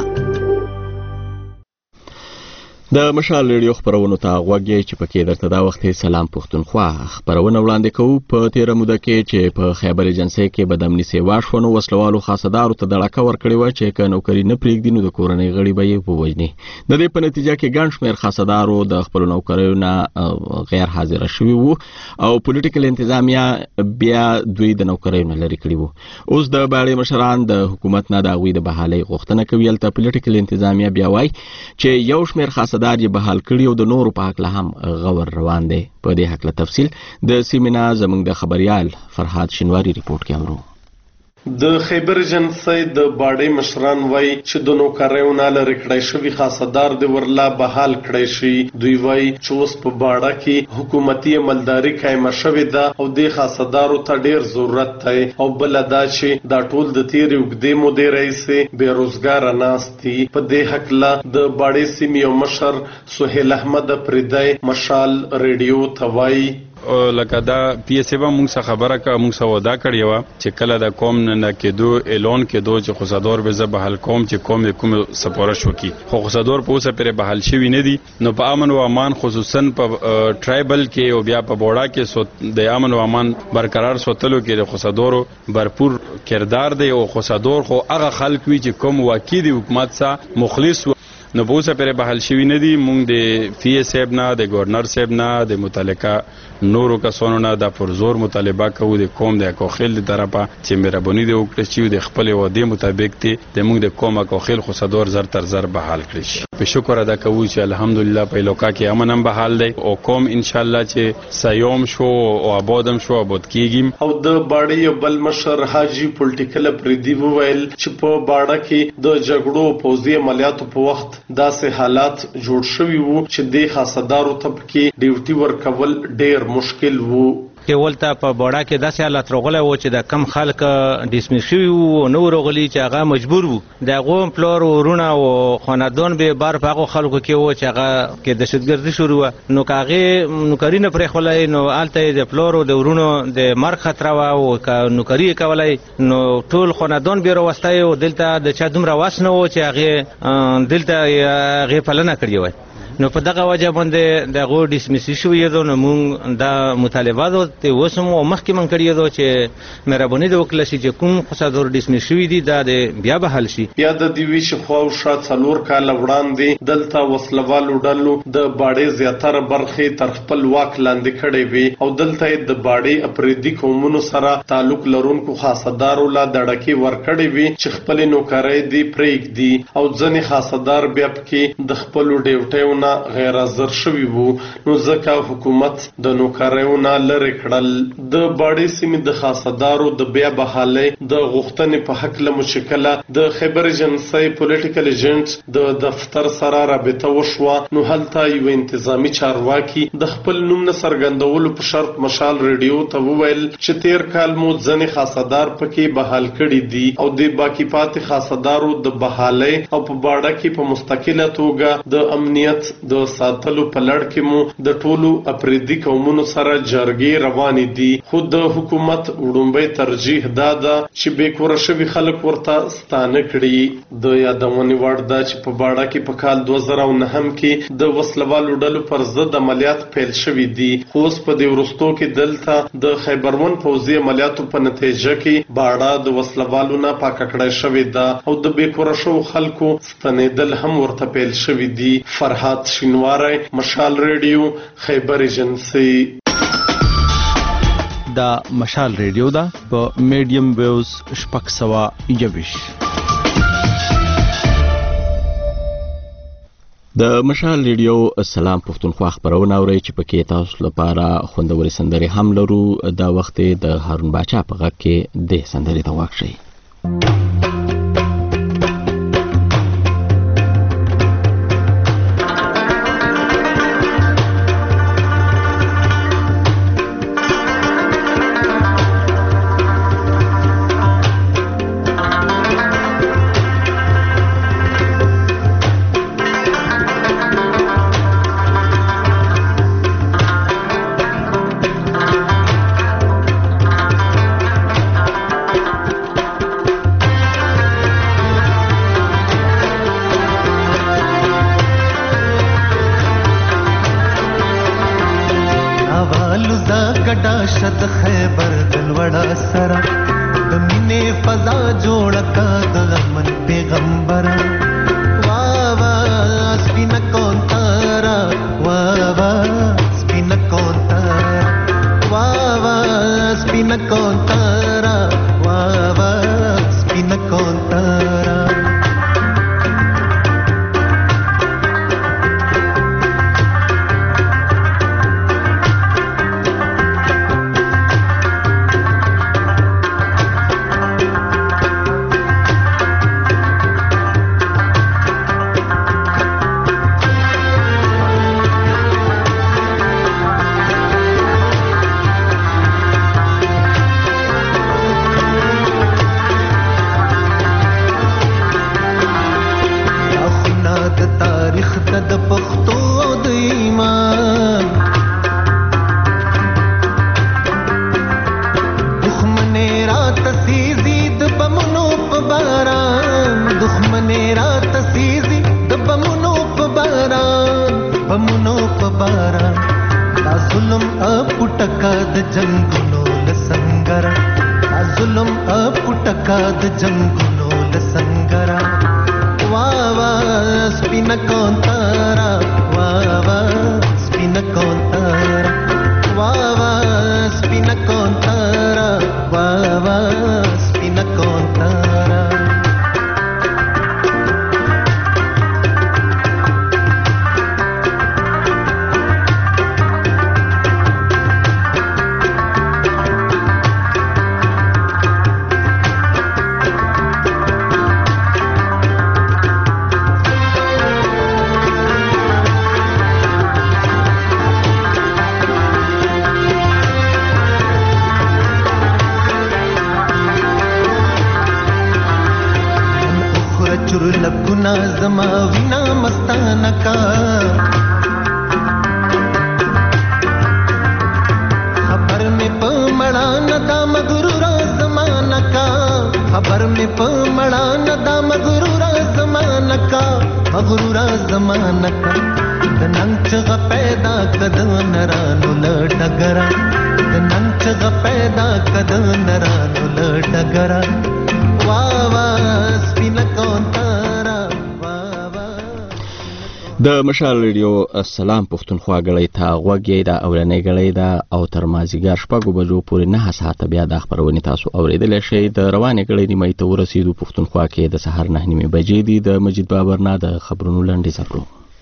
Speaker 1: د مشال ریډیو خبرونو ته غوږی چې پکې درته دا وخت سلام پښتونخوا خبرونه وړاندې کوو. په تیر موده کې چې په خیبر ایجنسي کې بدامني سیوا شونه وسلوالو خاصدارو ته دړکه ورکړې و چې ک نوکری نه پریږدي نو د کورنۍ غړي به یې ووجني. د دې په نتیجه کې ګڼ شمېر خاصدارو د خپل نوکریو نه غیر حاضر شوي وو او پولیټیکل انتظامیه بیا دوی د نوکریو نه لري کړي وو. اوس د باړې مشران د حکومت نه د غوي د بحالي غوښتنه کوي. البته پولیټیکل انتظامیه بیا وایي چې یو شمېر خاصدار یې بحال کړي او د نورو په حق له هم غور روان دی. په دې حق له تفصیل د سیمنا زموږ د خبريال فرحات شنواری ریپورت کې اورو.
Speaker 21: د خیبر ایجنسي د باډي مشران وای چې د نوکریو نه لري کړی شوی خاصدار د ورلا بحال کړی شي. دوی وای چې اوس په باډه کې حکومتي عملداري قائم شوې ده او د خاصدارو ته ډیر ضرورت دی او بل دا چې دا ټول د تیر وګدې مدیر رئیس بیروزګار ناستي. په دې حق له د باډي سیمې مشر سهیل احمد پردای مشال ریډیو توای
Speaker 22: لکه دا پی اس ای موږ څخه خبره کا موږ سو ودا کړی و چې کله د قوم نه کېدو اعلان کېدو چې خصادور به زه بحال کوم چې کوم سپورش وکي خو خصادور په اوسه پر بحال شوی نه دي. نو په امن او امان خصوصا په ټرایبل کې او بیا په بوډا کې د امن او امان برقرار ساتلو کې د خصادورو برپور کردار دی او خصادور خو هغه خلک وی چې کوم واقعي د حکومت سره مخلص نو بوسه پر بحال شوی نه دي. مونږ د پی اس ای نه د گورنر صاحب نه د متعلقه نورو کسانو نه د پرزور مطالبه کوو د قوم د کوخیل د طرفه چې مهرباني دی وکړي چې د خپل وعده مطابق ته د موږ د قوم کوخیل خصادور زر تر زر بحال کړي شي. په شکر ادا کوو چې الحمدلله په لوکا کې امن هم بحال دی او قوم ان شاء الله چې سيوم شو او آبادم شو آباد کیږي.
Speaker 21: او د باډي بل مشر حاجی پولیټیکل پردی وویل چې په باډه کې د جګړو پوزي عملیاتو په وخت داسې حالات جوړ شوي وو چې د خاصدارو ته کې ډیوټي ورکول ډیر مشکل وو.
Speaker 23: کې ولته په بوډا کې داسې حالت راغلی و چې د کم خلک ډسمس شوي وو نو راغلي چې هغه مجبور وو د هغو پلار ورونه او خاندان به بار په هغو خلکو کې وو چې هغه کې دهشتګردي شروع وه نو که هغې نوکري نه پرېښولی نو هلته یې د پلارو د ورونو د مرګ خطره وه او که نوکري یې کولی نو ټول خاندان به یې راوستی او دلته د چا دومره وس نه و چې هغې دلته هغې پالنه کړې وای. نو په دغه وجه باندې دغه ډیسمیس شوی دی. نو موږ دا مطالبه ته وسمو او مخکې من کړی دی چې مهرباني وکړي چې کوم قصادور ډیسمیس شوی دی دا بیا به حل شي.
Speaker 21: بیا د دیوی شخوا او شات څلور کال وړاندې دلته وسلوالو ډلو د باډې زیاتره برخې تر خپل واک لاندې کړې وي او دلته د باډې اپریدي قومونو سره تعلق لرونکو خاصدارو لا دړکی ورکړې وي چې خپل نوکرۍ دی پرېږدي او ځنې خاصدار بیا پکې د خپل ډیوټیونه غیر حاضر شوي وو. نو ځکه حکومت د نوکریونه لرې کړل. د باډې سیمې د خاصدارو د بیا بحالۍ د غوښتنې په حق له مشکله د خیبر ایجنسی پولیټیکل ایجنټ د دفتر سره رابطه وشوه. نو هلته یو انتظامی چارواکي د خپل نوم نه څرګندولو په شرط مشال ریډیو ته وویل چې تیر کال مو ځنې خاصدار پکې بحال کړي دي او د باقی پاتې خاصدارو د بحالۍ او په باډه کې په مستقله توګه د امنیت د ساتلو په لړ کې مو د ټولو اپریدي قومونو سره جرګې روانې دي. خو د حکومت وړومبی ترجیح دا ده چې بې کوره شوي خلک ورته ستانه کړي. د یادونې وړ ده چې په باډه کې په کال 2009 کې د وسلوالو ډلو پر ضد عملیات پیل شوي دي. خو اوس په دې وروستو کې دلته د خیبرون پوځي عملیاتو په نتیجه کې باډه د وسلوالو نه پاکه کړای شوې ده او د بې کوره شوو خلکو ستنېدل هم ورته پیل شوي دي. فرحات شینواری، مشال ریډیو، خیبر ایجنسی.
Speaker 2: دا مشال ریډیو ده په میډیم ویوز 621.
Speaker 1: د مشال ریډیو سلام پښتونخوا خبرونه اورئ چې پکې تاسو لپاره خوندورې سندرې هم لرو. دا وخت د هارون باچا په غږ کې د سندرې ته واک شئ.
Speaker 4: شد خیبر دلوڑا سرا دمینے فضا جوڑا کا دغمن پیغمبرا واوا سپین کون تارا واوا سپین کون تارا واوا سپین کون تارا واوا سپین کون تارا د ننګ چغه پیدا کد نرانو لټګرا د ننګ چغه پیدا کد نرانو لټګرا وا وا سپین کونترا
Speaker 1: د مشال ریډیو السلام پښتونخوا غړی ته غوږی دا اورنې غړی دا او تر مازیګر شپږو بجو پورې 9 ساعته بیا د خبرونه تاسو اوریدل شئ د روانې غړی نیمه ته ورسېدو پښتونخوا کې د سحر 9 بجې دی د مجید بابر نه د خبرونو لاندې زپرو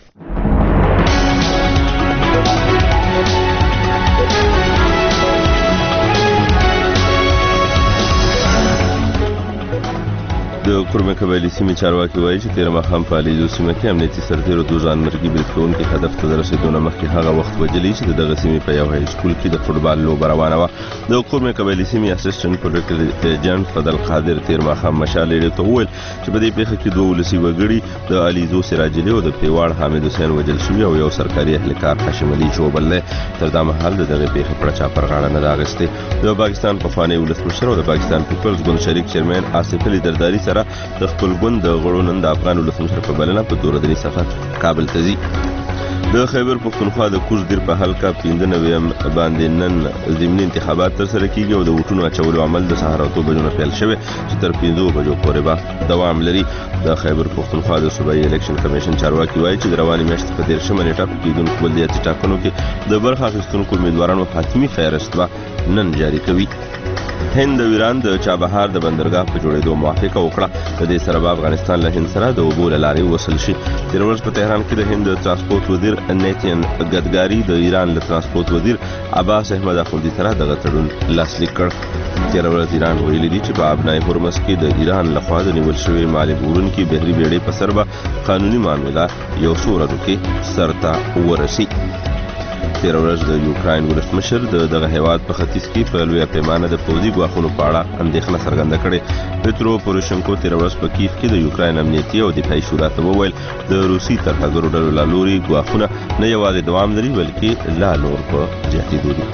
Speaker 17: د کورمه قبایلی سیمې چارواکي وایي چې تیر ماښام په الیزو سیمه کې امنیتي سرتیرو 2 ځانمرګي بریدکوونکي هدف ته د رسېدو نه مخکې هغه وخت وجلي چې دغه سیمې په یو های سکول کې د فوټبال لوبه روانه وه د کورمه قبایلی سیمې اسسټنټ پولیټیکل ایجنټ فضل قادر تیر ماښام مشال ریډیو ته وویل چې په دې پیښه کې 2 ولسي وګړي د الیزو سراج علي او د پیواړ حامد حسین وجل شوي او یو سرکاري اهلکار هاشم علي چوبل دی تر دا مهال دغه پیښه پر چا پر غاړه نه ده اخیستې د پاکستان پخوانی ولسمشر او د پاکستان پیپلز ګوند شریک چیرمن آصف علي درداري سره د خپل ګوند د غړو نن د افغان ولسمشر په بلنه په دورهدري سفر کابل ته ځي د خیبر پښتونخوا د کوز دیر په حلقه 95 باندې نن ضمني انتخابات تر سره کیږي او د ووټونو اچولو عمل د سهار 8 بجو نه پیل شوی چې تر 5 بجو پورې به دوام لري د خیبر پښتونخوا د صوبایي الیکشن کمیشن چارواکي وایي چې د روانې میاشتې په 13 نیټه په کېدونکو ولایتي ټاکنو کې د برخه اخیستونکو امیدوارانو حتمي فهرست به نن جاری کوي هند او ایران د چابهار د بندرګاه په جوړېدو موافقه وکړه د دې سره به افغانستان له هند سره د اوبو له لارې وصل شي تېره ورځ په تهران کې د هند ترانسپورت وزیر نیتین ګدګاري د ایران له ترانسپورت وزیر عباس احمد اخوندي سره دغه تړون لاسلیک کړ تېره ورځ ایران ویلي دي چې په ابنای هرمز کې د ایران لخوا د نیول شوي مالي وړونکي بحري بیړۍ په سر به قانوني معامله یو څو ورځو کې سرته ورسي تېره ورځ د یوکراین ولسمشر دغه هیواد په ختیځ کې په لویه پیمانه د پوځي ګواښونو په اړه اندېښنه څرګنده کړې پترو پوروشنکو تېره ورځ په کیف کې د یوکراین امنیتي او دفاعي شورا ته وویل د روسي ترهګرو ډلو له لوري ګواښونه نه یوازې دوام لري بلکې لا نور په زیاتېدو دي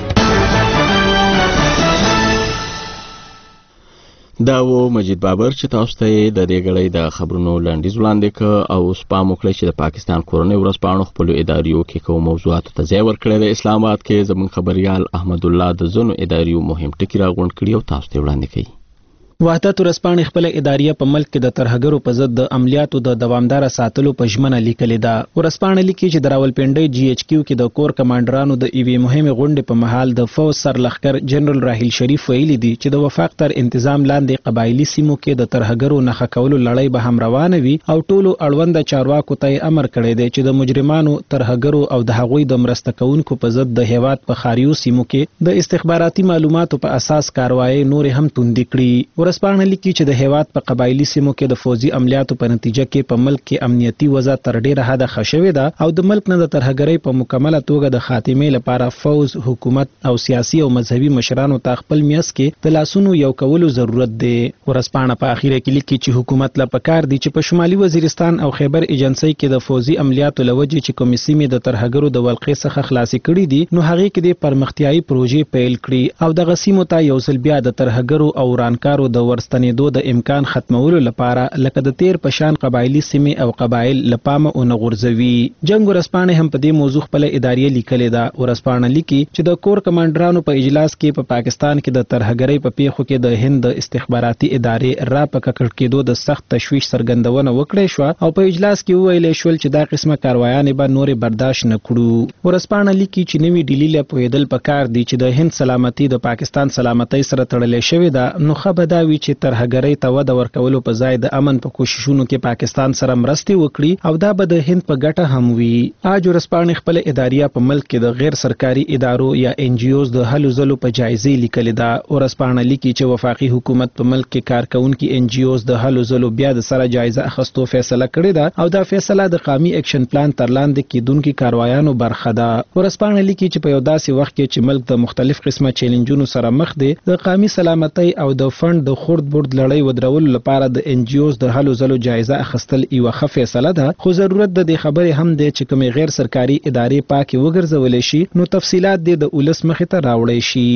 Speaker 17: دا و مجید بابر چې تاسو ته د دې غړې د خبرونو لاندې وړاندې ک او سپام وکړي چې د پاکستان کورنۍ ورځپاڼو خپل اداریو کې کوم موضوعات ته ځای ورکړي د اسلام آباد کې زمون خبريال احمد الله د زونو اداریو مهم ټکی راغونډ کړي او تاسو ته وړاندې کړي
Speaker 5: وحدت ورځپاڼې خپل اداریه په ملک کې د ترهګرو په ضد د عملیاتو د دوامدار ساتلو په ژمنه لیکلې ده ورځپاڼه لیکي چې د راولپنډۍ جی ایچ کیو کې د کور کمانډرانو د ایوي مهمه غونډې په محل د فوج سرلخکر جنرال راحیل شریف ویلي دي چې د وفاق تر انتظام لاندې قبایلی سیمو کې د ترهګرو نخښه کولو لړۍ به هم روانه وي او ټولو اړوند چارواکو ته امر کړی دی چې د مجرمانو ترهګرو او د هغوی د مرسته کوونکو په ضد د هیواد په خاریو سیمو کې د استخباراتي معلوماتو په اساس کاروایی نور هم توندې کړي ورځپاڼه لیکي چې د هیواد په قبایلی سیمو کې د فوجي عملیاتو په نتیجه کې په ملک کې امنیتي وضع تر ډیره حده ښه شوې ده او د ملک نه د ترهګرۍ په مکمله توګه د خاتمې لپاره فوج حکومت او سیاسي او مذهبي مشرانو ته خپل میاس کې د لاسونو یو کولو ضرورت دی ورځپاڼه په اخیره کې لیکي چې حکومت له پکار دی چې په شمالي وزیرستان او خیبر ایجنسۍ کې د فوجي عملیاتو لوجې چې کومې سیمې د ترهګرو د ولقې څخه خلاصې کړي دي نو هغه کې د پرمختیايي پروژې پیل کړي او دغه سیمو ته یو ځل بیا د ترهګرو او ورانکارو د ورستنېدو د امکان ختمولو لپاره لکه د تیر پشان قبایلی سیمې او قبایل لپامه او نغورځوي جنگ ورځپاڼه هم په دې موضوع خپل ادارې لیکلې ده ورځپاڼه لیکي چې د کور کمانډرانو په اجلاس کې په پاکستان کې د ترهګرۍ په پیښو کې د هند استخباراتي ادارې را په ککړ کېدو د سخت تشویش څرګندونه وکړې شو او په اجلاس کې ویل شول چې دا قسمه کاروایانې به نور برداشت نه کړو ورځپاڼه لیکي چې نوې ډیلی له پویدل پکار دي چې د هند سلامتي د پاکستان سلامتۍ سره تړلې شوې ده نو خبرداوي چې ترهګرۍ ته وده ورکولو په ځای د امن په کوششونو کې پاکستان سره مرستې وکړي او دا به د هند په ګټه هم وي اج ورځپاڼې خپل اداریه په ملک کې د غیر سرکاري ادارو یا ان جی اوز د هلو ځلو په جایزې لیکلې ده ورځپاڼه لیکي چې وفاقي حکومت په ملک کې کارکونکو ان جی اوز د هلو ځلو بیا د سره جایزه اخستو فیصله کړې ده او دا فیصله د قومي اکشن پلان تر لاندې کېدونکو کاروایانو برخه ده ورځپاڼه لیکي چې په یو داسې وخت کې چې ملک د مختلف قسمه چیلنجونو سره مخ دی د قومي سلامتۍ او د فند د خورد برد لړۍ ودرولو لپاره د ان جی اوز د هلو ځلو جایزه اخستل یو ښه فیصله ده خو ضرورت د دې خبرې هم دی چې کومې غیر سرکاري ادارې پاکي وګرځولې شي نو تفصيلات د ولس مخې ته راوړی شي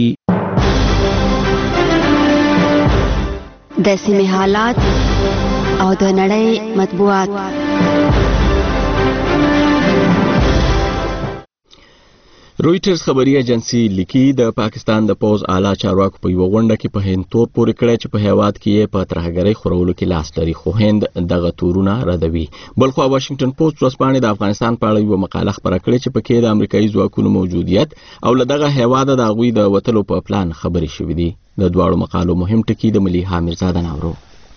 Speaker 19: د سیمې حالات او د نړۍ مطبوعات
Speaker 1: رويټرز خبري ایجنسی لیکي د پاکستان د پوز اعلی چارواکو په یو غونډه کې په هند تور پورې کړی چې په هیواد کې په ترهګرۍ خورولو کې لاس لري، خو هند دغه تورونه ردوي. بلخو واشنگټن پوسټ ورځپاڼې د افغانستان په اړه یو مقاله خپره کړې چې پکې د امریکایي ځواکونو موجودیت او له دغه هیواده د هغوی د وتلو په پلان خبرې شوې دي. د دواړو مقالو مهم ټکي د مليحه میرزاده ناورو.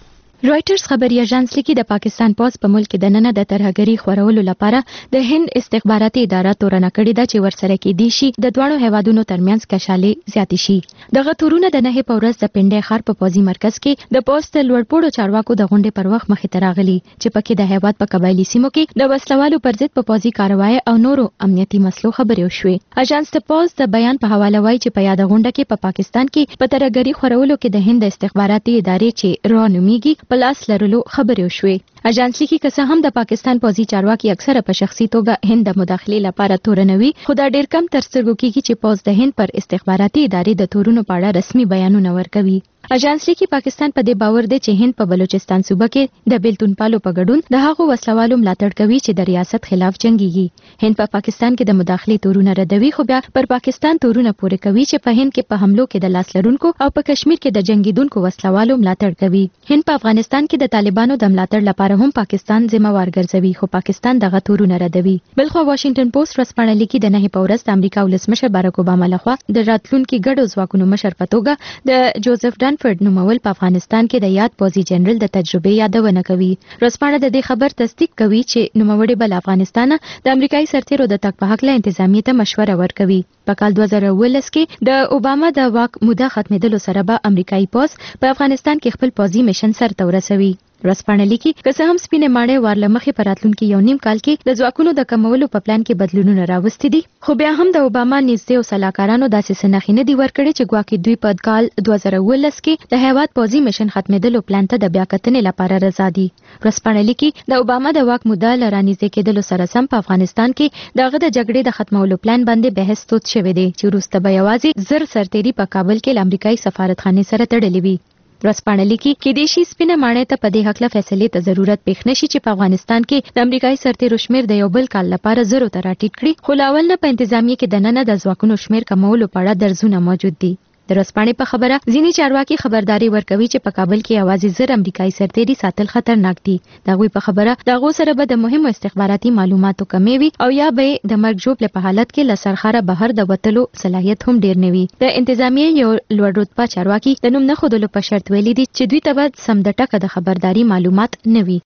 Speaker 9: رويټرز خبري اژانس لیکي د پاکستان پوز په ملک د نننه د ترهګرۍ خورولو لپاره د هند استخباراتي اداره تورنه کړې ده چې ورسره کې دي شي د دوه هیوادونو ترمنځ کشالې زیاتې شي. دغه تورونه د نه په ورځ د پنډې خار په پوزي مرکز کې د پوز د لوړپوړو چارواکو د غونډې پر وخت مخې ته راغلي چې پکې د هیواد په قبایلی سیمو کې د وسلوالو پر ضد په پوزي کاروای او نورو امنیتي مسلو خبرې وشوې. اژانس د پوز د بیان په حواله وایي چې په یاد غونډه کې په پاکستان کې په ترهګرۍ خورولو کې د هند استخباراتي ادارې چې رانومیږي په لاس لرلو خبرې وشوې. اژانس لیکي که څه هم د پاکستان پوځي چارواکي اکثره په شخصي توګه هند د مداخلې لپاره تورنوي، خو دا ډېر کم تر سترګو کېږي چې پوځ د هند پر استخباراتي ادارې د تورونو په اړه رسمي بیانونه ورکوي. اژانس لیکي پاکستان په دې باور دی چې هند په بلوچستان صوبه کې د بیلتون پالو په ګډون د هغو وسلوالو ملاتړ کوي چې د ریاست خلاف جنگيږي. هند په پاکستان کې د مداخلې تورونه ردوي، خو بیا پر پاکستان تورونه پورې کوي چې په هند کې په حملو کې د لاس لرونکو او په کشمیر کې د جنگیدونکو وسلوالو ملاتړ کوي. هند په افغانستان کې د طالبانو د ملاتړ لپاره هم پاکستان ذمہوار ګرځوي، خو پاکستان دغه تورونه ردوي. بلخو واشنگټن پوسټ ورځپاڼه لیکي د نه په ورځ د امریکا ولسمشر باراک اوباما لخوا د راتلونکي ګډو ځواکونو مشر په توګه د جوزف ډانفورد نومول په افغانستان کې د یاد پوځي جنرال د تجربې یادونه کوي. ورځپاڼه د دې خبر تصدیق کوي چې نوموړي بل افغانستان د امریکایي سرتیرو د تګ په هکله انتظامیه ته مشوره ورکوي. په کال 2019 کې د اوباما د واک موده ختمېدلو سره به امریکایي پوځ په افغانستان کې خپل پوځي میشن سرته ورسوي. ورځپاڼه لیکي که څه هم سپینې ماڼۍ وارله مخې په راتلونکي یو نیم کال کې د ځواکونو د کمولو په پلان کې بدلونونه راوستي دي، خو بیا هم د اوباما نږدې او سلاکارانو داسې څه نښې نه دي ورکړې چې ګواکې دوی په کال 2019 کې د هیواد پوځي میشن ختمېدلو پلان ته د بیا کتنې لپاره رضا دي. ورځپاڼه لیکي د اوباما د واک موده له رانږدې کېدلو سره سم په افغانستان کې دغه د جګړې د ختمولو پلان باندې بحث تود شوی دی چې وروسته به یوازې زر سرتیري په کابل کې له امریکایي سفارتخانې سره تړلې وي. ورځپاڼه لیکي کېدای شي سپینه ماڼۍ ته په دې هکله فیصلې ته ضرورت پېښ نشي چې په افغانستان کې د امریکایي سرتیرو شمیر د یو بل کال لپاره زرو ته راټیټ کړي، خو لا اول نه په انتظامیه کې د ننه د ځواکونو شمیر کمولو په اړه درزونه موجود دي. د ورځپاڼې په خبره ځینې چارواکي خبرداري ورکوي چې په کابل کې یوازې زر امریکایي سرتیري ساتل خطرناک دي. د هغوی په خبره د هغو سره به د مهمو استخباراتي معلوماتو کمې وي او یا به د مرګ ژوبلې په حالت کې له سرخاره بهر د وتلو صلاحیت هم ډیر نه وي. د انتظامیې یو لوړ رتبه چارواکي د نوم نه ښودلو په شرط ویلي دي چې دوی ته به سم د ټکه د خبرداري معلومات نه وي.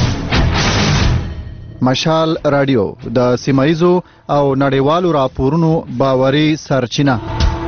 Speaker 2: مشال رادیو د سیمایزو او نړیوالو راپورونو باوري سرچینه.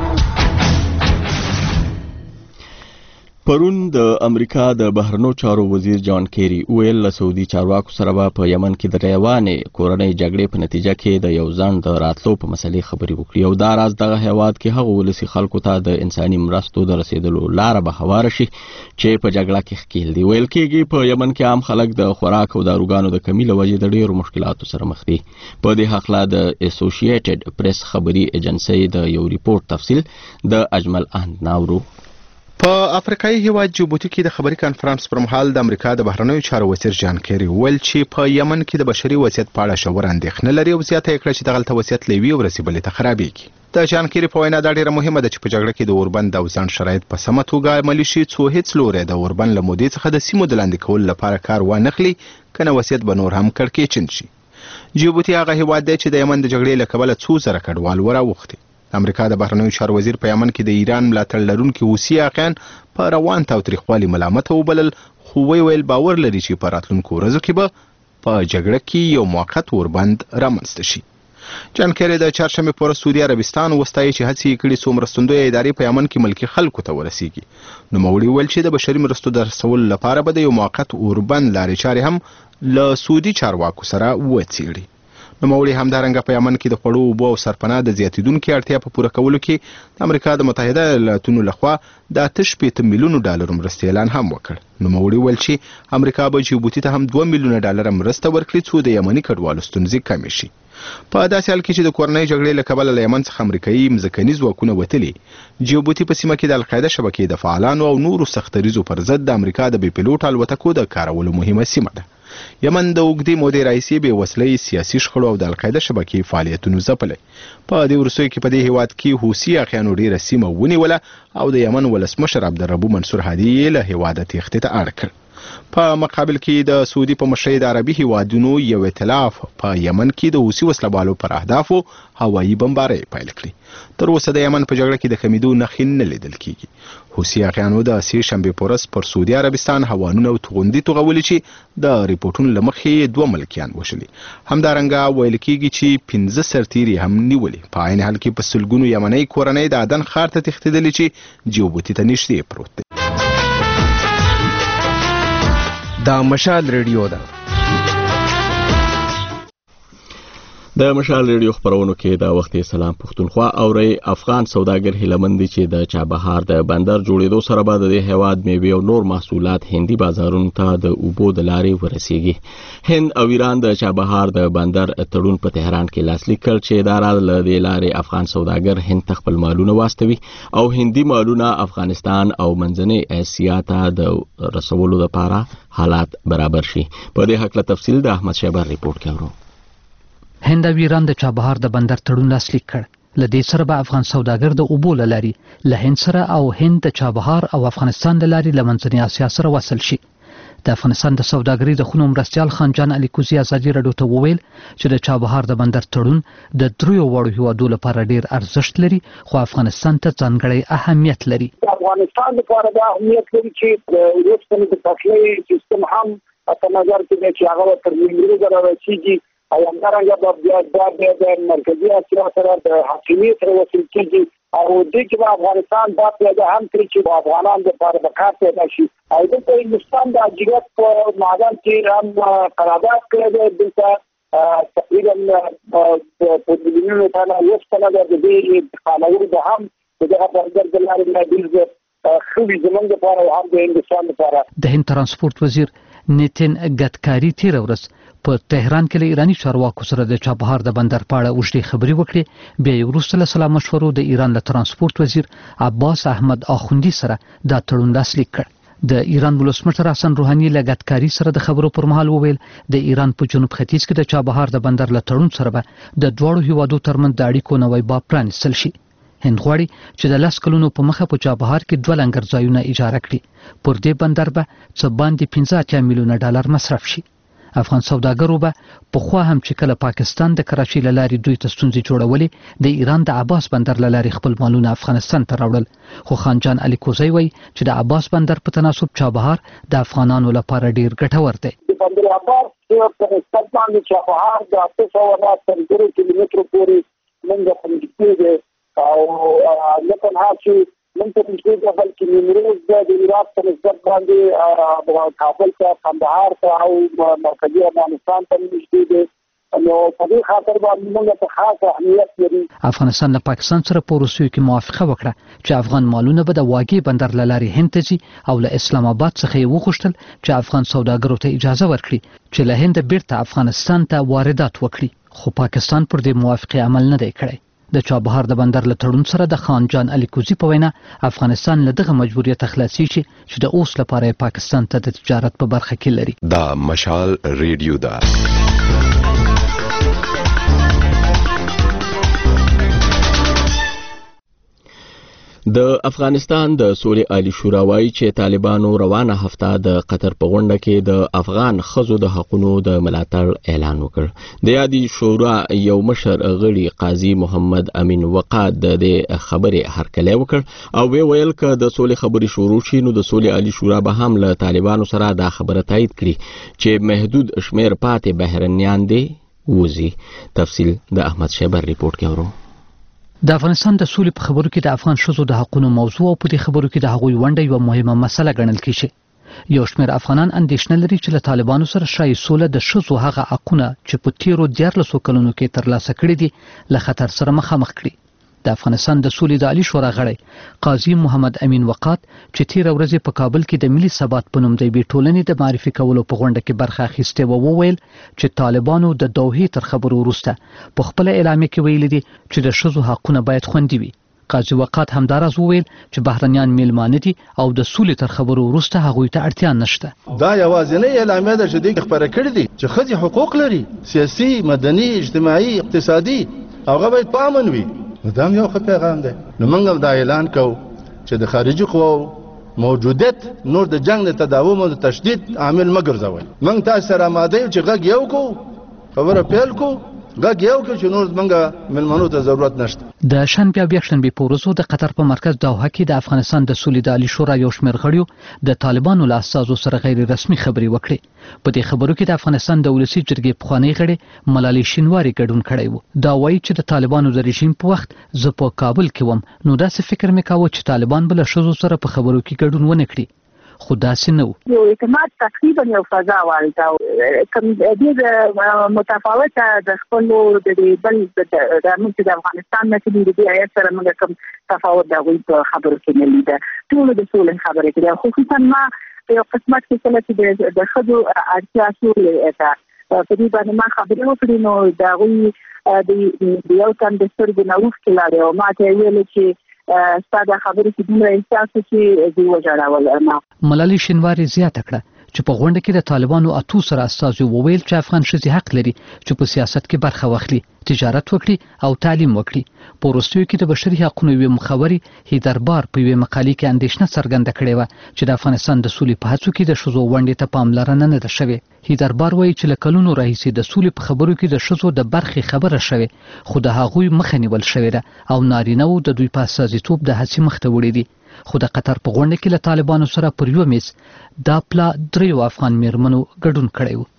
Speaker 1: پرون د امریکا د بهرنیو چارو وزیر جان کیری ویل له سعودي چارواکو سره به په یمن کې د روانې کورنۍ جګړې په نتیجه کې د یو ځان د راتلو په مسلې خبرې وکړي او دا راز دغه هیواد کې هغه ولسي خلکو ته د انساني مرستو د رسیدلو لاره به هواره شي چې په جګړه کې ښکیل دي. ویل کېږي په یمن کې عام خلک د خوراک او داروګانو د کمی له وجې د ډېرو مشکلاتو سره مخ دي. په دې هکله د اسوسییټډ پریس خبري ایجنسۍ د یو ریپورت تفصیل د اجمل احمد ناورو.
Speaker 7: په افریقایي هیواد جیبوتي کې د خبري کانفرنس پر مهال د امریکا د بهرنیو چارو وزیر جان کیری ویل چې په یمن کې د بشري وضعیت په اړه ژوره اندېښنه لري او زیاته یې کړه چې دغلته وضعیت له یوې ورځې بلې ته خرابېږي. د جان کیری په وینا دا ډېره مهمه ده چې په جګړه کې د اوربند او ځان شرایط په سمه توګه عملي شي څو هیڅ لوری د اوربند له مودې څخه د سیمو د لاندې کولو لپاره کار وانخلي، کنه وضعیت به نور هم کړکېچن شي. جیبوتي هغه هیواد دی چې د یمن د جګړې له کبله څو زره کډوال وراوښتي. امریکا د بهرنیو چارو وزیر په یمن کې د ایران ملاتړ لرونکي حوثي اخیان په روان تاوتریخوالي ملامته وبلل، خو ویل باور لري چې په راتلونکو ورځو کې به په جګړه کې یو موقت اوربند رامنځته شي. جان کیری د چهارشنبې په ورځ سعودي عربستان وستایي چې هڅې یې کړي څو مرستندویه ادارې په یمن کې ملکي خلکو ته ورسیږي. نوموړي ویل چې د بشري مرستو د رسولو لپاره به د یو موقت اوربند لارې چارې هم له سعودي چارواکو سره وڅېړي. نوموړي همدارنګه په یمن کې د خوړو، اوبو او سرپناه د زیاتېدونکې اړتیا په پوره کولو کې د امریکا د متحده ایالاتونو لخوا د 8 میلیونو ډالرو مرستې اعلان هم وکړ. نوموړي ویل چې امریکا به جیبوتي ته هم 2 میلیونه ډالر مرسته ورکړي څو د یمني کډوالو ستونزې کمې شي. په داسې حال کې چې د کورنۍ جګړې له کبله له یمن څخه امریکایي مځکني ځواکونه وتلي، جیبوتي په سیمه کې د القاعده شبکې د فعالانو او نورو سختریزو پر ضد د امریکا د بې پیلوټ الوتکو د کارولو مهمه سیمه ده. یمن د اوږدې مودې راهیسې بې وسلې سیاسي شخړو او د القاعده شبکې فعالیتونو ځپلی. په دې وروستیو کې په دې هیواد کې حوثي اخیانو ډېره سیمه ونیوله او د یمن ولسمشر عبدالربو منصور هادي یې له هیواده تېښتې ته اړ کړ. په مقابل کې د سعودي په مشرۍ د عربي هیوادونو یو ائتلاف په یمن کې د حوثي وسلوالو پر اهدافو هوایي بمبارۍ پیل کړې. تر اوسه د یمن په جګړه کې د کمیدو نښې نه لیدل کېږي. حوثي اخیانو د سې شنبې په ورځ پر سعودي عربستان هوانونه او توغندي توغولي چې د ریپورټونو له مخې 2 ملکیان وشلي. همدارنګه ویل کېږي چې 15 سرتیري هم نیولي. په عین حال کې په سلګونو یمنۍ کورنۍ د عدن ښار ته تښتېدلې چې جیبوتي ته نږدې پروت دی.
Speaker 3: دا مشال ریډیو ده.
Speaker 1: د مشال ریډیو خبرونو کې دا وخت سلام پښتونخوا اوري. افغان سوداګر هیلمند دي چې د چابهار د بندر جوړېدو سره به د هیواد میوې او نور محصولات هندي بازارونو ته د اوبو د لارې ورسیږي. هند او ایران د چابهار د بندر تړون په تهران کې لاسلیک کړ چې اداره له دې لارې افغان سوداګر هند ته خپل مالونه واستوي او هندي مالونه افغانستان او منځنۍ اسیا ته د رسولو لپاره حالات برابر شي. په دې حق له تفصیل د احمد شیبر ریپورت کوي.
Speaker 8: هند او ایران د چابهار د بندر تړون لاسلیک کړ. له دې سره به افغان سوداګر د اوبو له لارې له هند سره او هند د چابهار او افغانستان له لارې له منځنۍ اسیا سره وصل شي. د افغانستان د سوداګرۍ د خونو مرستیال خان جان علي کوزي ازادي راډیو ته وویل چې د چابهار د بندر تړون د 3 وړو هیوادو لپاره ډیر ارزښت لري خو افغانستان ته ځانګړی اهمیت لري.
Speaker 12: افغانستان لپاره د اهمیت لري چې د روسپنې د پخلۍ سیستم هم په نظر کې دی چې هغه تر نیمروز رارسیږي او همدارنګه بیا د مرکزي اسیا سره د حاکمیت سره وصل کېږي او دې کې افغانستان دا پیدا هم کړی چې افغانان د لپاره د کار پیدا شي او د هندوستان د اجرات په معدن کې هم قرارداد کړی دی دلته تقریبا په ملیونونو ټنه وسپنه د دې قانون د هم دغه بندر د لارې نه ډېر خوبي زمونږ لپاره او هم د هندوستان لپاره.
Speaker 8: د هند ترانسپورت وزیر نیتن ګدکاری تیر ورځ په تهران کې له ایرانی چارواکو سره د چابهار د بندر په اړه اوږدې خبرې وکړې. بیا یې وروسته له سلا مشورو د ایران له ترانسپورت وزیر عباس احمد آخوندي سره دا تړون لاسلیک کړ. د ایران ولسمشر حسن روحاني له ګدکاری سره د خبرو پر مهال وویل د ایران په جنوب ختیځ کې د چابهار د بندر له تړون سره به د دواړو هیوادو ترمنځ د اړیکو نوی باب پرانیستل شي. هند غواړي چې د 10 کلونو په مخه په چابهار کې 2 لنګر ځایونه اجاره کړي. پر دې بندر به څه باندې 15 میلیونه ډالر مصرف شي. افغان سوداګرو به په خو هم چې کله پاکستان د کراچۍ له لارې دوی ته ستونزې جوړولې د ایران د عباس بندر له لارې خپل مالونه افغانستان ته راوړل. خو خان جان علي کوزی وایي چې د عباس بندر په تناسب چابهار د افغانانو لپاره ډیر ګټور دی.
Speaker 12: د بندر عباس په نسبت باندې چابهار د 800 کیلومترو پورې موږ په نږدې دی او نه تنها چې من ته نږدې ده بلکې نیمروز د عراق په نسبت باندې کابل ته کندهار ته او مرکزي افغانستان ته نږدې دی. نو په دې خاطر باندې موږ ته خاص اهمیت لري.
Speaker 8: افغانستان له پاکستان سره په روسیو کې موافقه وکړه چې افغان مالونه به د واګې بندر له لارې هند ته ځي او له اسلام آباد څخه یې وغوښتل چې افغان سوداګرو ته اجازه ورکړي چې له هند بیرته افغانستان ته واردات وکړي. خو پاکستان پر دې موافقه عمل نه دی کړی. د چابهار د بندر له تړون سره د خان جان علي کوزي په وینا افغانستان له دغه مجبوریت خلاصي شي چې د اوس لپاره پاکستان ته د تجارت په برخه کې لري.
Speaker 3: دا مشال ریډیو ده.
Speaker 1: د افغانستان د سولې عالی شورا وایي چې طالبانو روانه هفته د قطر په غونډه کې د افغان ښځو د حقوقو د ملاتړ اعلان وکړ. د یادې شورا یو مشر غړي قاضي محمد امین وقاد د دې خبرې هرکلی وکړ او ویل ک د سولې خبرې شروع شي نو د سولې عالی شورا به هم له طالبانو سره دا خبره تایید کړي چې محدود شمیر پاتې بهرنیان دي وځي. تفصیل د احمد شیبر ریپورت کې اورو.
Speaker 8: د افغانستان د سولې په خبرو کې د افغان ښځو د حقوقو موضوع او په دې خبرو کې د هغوی ونډه یو مهمه مسله ګڼل کیږي. یو شمېر افغانان اندېښنه لري چې له طالبانو سره ښایي سوله د ښځو هغه حقونه چې په تیرو 14 کلونو کې ترلاسه کړي دي له خطر سره مخامخ کړي. د افغانستان د سولې د عالی شورا غړی قاضي محمد امین وقاد چې تیر ورځ په کابل کې د ملي ثبات په نوم د یوې ټولنې د معرفي کولو په غونډه کې برخه اخیستې وویل چې طالبانو د دوحې تر خبرو وروسته په خپل اعلامیه کې ویلي دي چې د ښځو حقونه باید خوندي وي قاضي وقات همداراز وویل چې بهرنیان میلمانه دي او د سولې تر خبرو وروسته هغوی ته اړتیا نشته.
Speaker 6: دا یوازینۍ اعلامیه ده چې دوی خپره کړې دي چې ښځې حقوق لري، سیاسي، مدني، اجتماعي، اقتصادي، هغه باید په امن وي. دا هم یو ښه پیغام دی. نو موږ هم دا اعلان کوو چې د خارجي قواو موجودیت نور د جنگ د تداوم او د تشدید عامل مه ګرځوئ. موږ تاسو سره آماده یو چې غږ یو کوو، خبره پیل کوو، غږ یو کوو چې نور زموږ میلمنو ته ضرورت نشته.
Speaker 8: د شنبې او یکشنبې په ورځو د قطر په مرکز دوحه کې د افغانستان د سولې د عالی شورا یو شمېر غړیو د طالبانو له استازو سره غیر رسمي خبرې وکړې. په دې خبرو کې د افغانستان د ولسي جرګې پخوانی غړی ملالۍ شینواري ګډون کړی و. دا وایي چې د طالبانو د رژیم په وخت زه په کابل کې وم، نو داسې فکر مې کاوه چې طالبان به له ښځو سره په خبرو کې ګډون ونه کړي، خو داسې نه و.
Speaker 18: یو اعتماد تقریبا یو فضا والده کوم دې متفاوته د خپلو د بل د موږ د افغانستان نه چې د آیت سره موږ کوم تفاوت دا وایي په خبرو کې نه لیده. ټول د سولې خبرې کوي، خصوصا ما په قسمت کې کله چې د خدو اړتیا سولې ده په دې باندې ما خبرې وکړې، نو دا وایي د یو تن د سترګو نه اوښکې لاړې او ما ته یې ویل چې ساده خبرې چې دومره احساس چې دوی وژړول.
Speaker 8: ملالۍ شینواري زیاته کړه چې په غونډه کې د طالبانو اتو سره استازو وویل چې افغان ښځې حق لري چې په سیاست کې برخه واخلي، تجارت وکړي او تعلیم وکړي. په وروستیو کې د بشري حقونو یوې مخورې هیدربار په یوې مقالې کې اندېښنه څرګنده کړې وه چې د افغانستان د سولې په هڅو کې د ښځو ونډې ته پاملرنه نه ده شوې. هیدربار وایي چې له کلونو راهیسې د سولې په خبرو کې د ښځو د برخې خبره شوې، خو د هغوی مخه نیول شوې ده او نارینه‌و د دوی په استازیتوب د هڅې مخ ته وړي دي. خو د قطر په غونډه کې له طالبانو سره پر یو میز دا پلا دریو افغان میرمنو ګډون کړی و.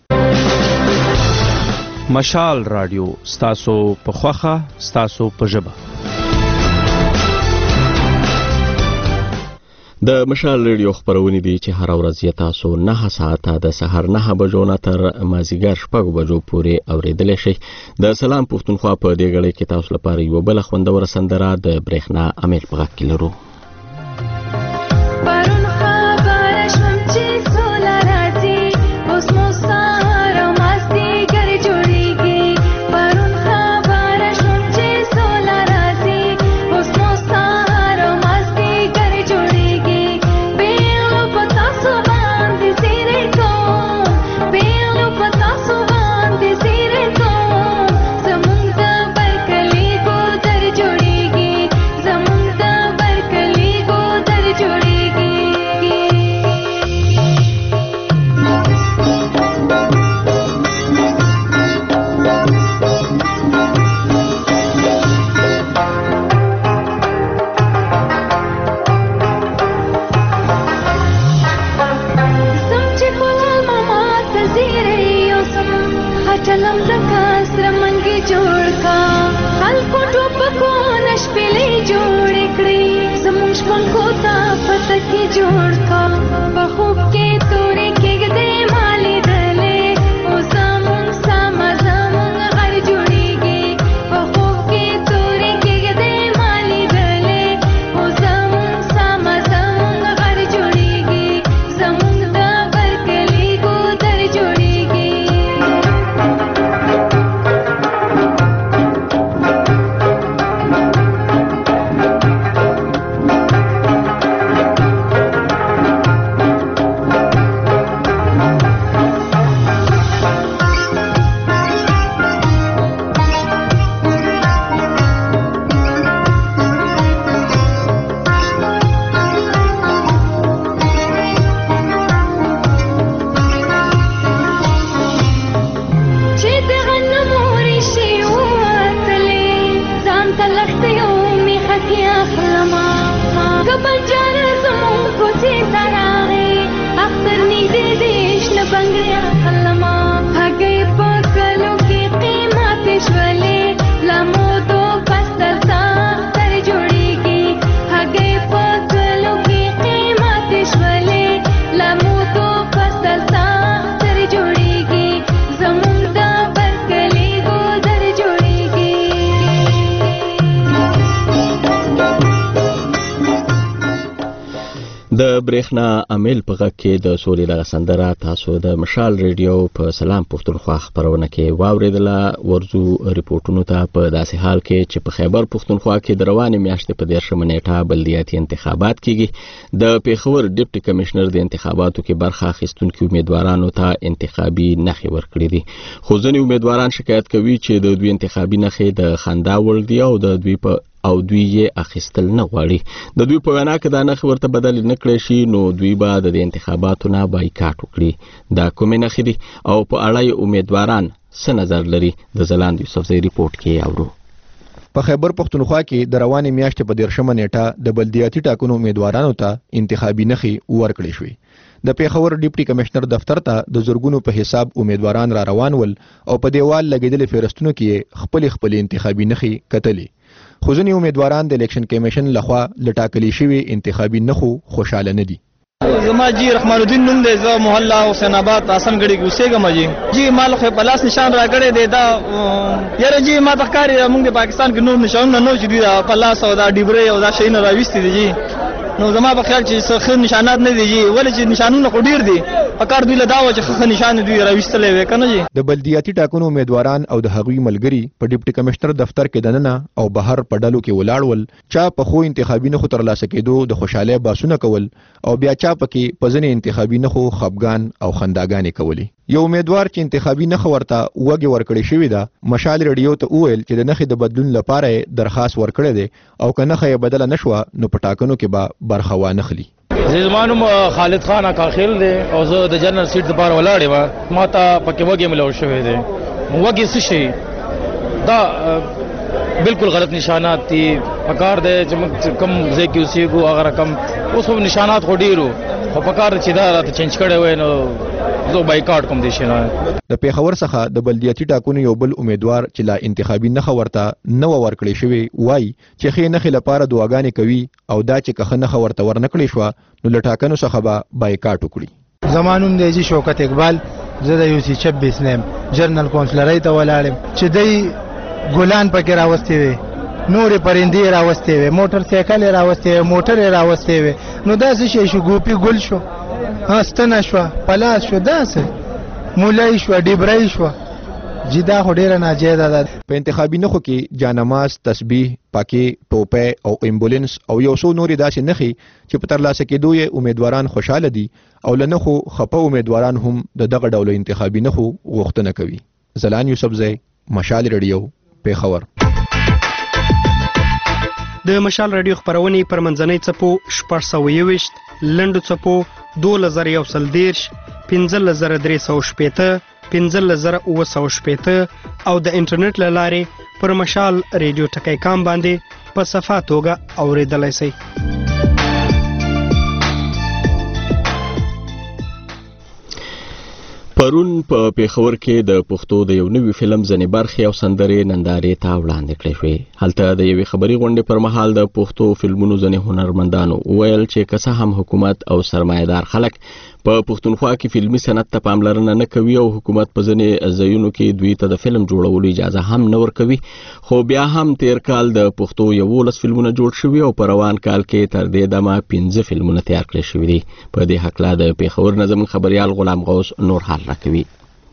Speaker 10: مشال رادیو ستاسو په خوخه ستاسو په ژبه.
Speaker 1: د مشال ریډیو خبرونه دي چې هر ورځ تاسو 9 ساعته د سحر 9 بجو نه تر مازیګر 6 بجو پورې اوریدل شي. د سلام پښتونخوا په دې غړي کې تاسو لپاره یو بل خوندور سندره د برېښنا امیر په غږ کې لرو. د برېښنا امیل په غږ کې د سولې دغه سندره تاسو د مشال ریډیو په سلام پښتونخوا خپرونه کې واوریدله. ورځو ریپورتونو ته په داسې حال کې چې په خیبر پښتونخوا کې د روانې میاشتې په 13 نیټه بلدیاتي انتخابات کیږي. د پیښور ډیپټي کمشنر د انتخاباتو کې برخه اخیستونکو امیدوارانو ته انتخابي نښې ورکړي دي، خو ځینې امیدواران شکایت کوي چې د دوی انتخابي نښې د خندا وړ دي او دوی یې اخیستل نه غواړي. د دوی په وینا کې دا نښې ورته بدل نه کړی شي نو دوی به د انتخاباتو نه بایکاټ وکړي. دا کومې نښې دي او په اړه یې امیدواران څه نظر لري؟ د ځلاند یوسفزۍ ریپورټ کې اورو.
Speaker 11: په خیبر پښتونخوا کې د روانې میاشتې په 13 نیټه د بلدیاتي ټاکنو امیدوارانو ته انتخابي نښې ورکړې شوې. د پیښور ډیپټي کمشنر دفتر ته د زرګونو په حساب امیدواران را روان ول او په دیوال لګیدلې فهرستونو کې خپل انتخابي نښې کتلې. خو ځینې امیدواران د الیکشن کمیشن لخوا له ټاکلې شوي انتخابي نښو خوشاله نه دي.
Speaker 13: زما جی رحمان الدین نوم دی، زه محله حسین آباد آسن ګړي کې اوسېږم. جی مال خو په لاس نشان راکړی دی، دا یاره جی ما ته ښکاري موږ د پاکستان کې نور نشانونه نه چې دوی په لاس او دا ډیبرې او دا شیونه راویستي دي. جی نو زما په خیال چې څه ښه نشانات نه دي جی، ولې چې نشانونه خو ډیر دي، په کار دوی له دا و چې ښه نشان دوی راویستلی وی که نه جی.
Speaker 11: د بلدیاتي ټاکنو امیدواران او د هغوی ملګري په ډیپټي کمشنر دفتر کې دننه او بهر په ډلو کې ولاړ ول، چا په خو انتخابي نښو ترلاسه کېدو د خوشحالۍ باسونه کول او بیا چا پکې په ځینې انتخابي نښو خفګان او خنداګانې کولې. یو امیدوار چې انتخابي نښه ورته وږې ورکړې شوې ده، مشال ریډیو ته وویل چې د نښې د بدلون لپاره یې درخواست ورکړی دی او که نښه یې بدله نه شوه نو په ټاکنو کې به برخه وانخلي.
Speaker 14: زما نوم خالد خان اکاخیل دی او زه د جنرال سیټ دپاره ولاړ یم. ما ته پکې وږې ملو شوی دی. وږې څه شي؟ دا بالکل غلط نشانات دي. پکار دی چې موږ کوم ځای کې اوسېږو هغه رقم اوس خو نشانات خو ډېر خو پکار دی چې دا راته چینج کړی وای نو زه بایکاټ کوم دې شي نه.
Speaker 11: د پیښور څخه د بلدیاتي ټاکنو یو بل امیدوار چې لا انتخابي نښه ورته نه ورکړې شوې وایي چې ښې نښې لپاره دعاګانې کوي او دا چې که ښه نښه ورته ورنکړې شوه نو له ټاکنو څخه به بایکاټ وکړي.
Speaker 24: زما نوم دی جی شوکت اقبال، زه د یو سی 26 نیم جرنل کونسلرۍ ته ولاړم چې دی ګلان پکې راوستې وي، نورې پرندې راوستې وي، موټر سایکل یې راوستې وي، موټر یې راوستې وي، نو داسې شی شو ګوپي ګل شو، ستنه شوه، پلاس شو، داسې مولای شوه، ډیبرۍ شوه. جی دا خو ډېره ناجیزه ده.
Speaker 11: په انتخابي نښو کې جانماز، تسبیح، پاکې، ټوپۍ او امبولینس او یو څو نورې داسې نښې چې په ترلاسه کېدو یې امیدواران خوشحاله دي او له نښو خفه امیدواران هم د دغه ډول انتخابي نښو غوښتنه کوي. ځلاند یوسفزۍ، مشال ریډیو، پیښور.
Speaker 25: د مشال رادیو خبرونې پر منځنۍ څپو 621 لنډو څپو 2130 15360 15360 او د انټرنیټ له لارې پر مشال ریډیو ټکی کام باندې په صفه توګه اوریدلای شئ.
Speaker 1: پرون په پیښور کې د پښتو د یو نوي فلم ځنې برخې او سندرې نندارې ته وړاندې کړې شوې. هلته د یوې خبري غونډې پر مهال د پښتو فلمونو ځنې هنرمندانو وویل چې که څه هم حکومت او سرمایه‌دار خلک په پښتونخوا کې فلمي صنعت ته پاملرنه نه کوي او حکومت په ځینې ځایونو کې دوی ته د فلم جوړولو اجازه هم نه ورکوي، خو بیا هم تیر کال د پښتو 11 فلمونه جوړ شوي او په روان کال کې تر دې دمه 15 فلمونه تیار کړي شوي دي. په دې هکله د پیښور نه زموږ خبریال غلام غوث نور حال راکوي.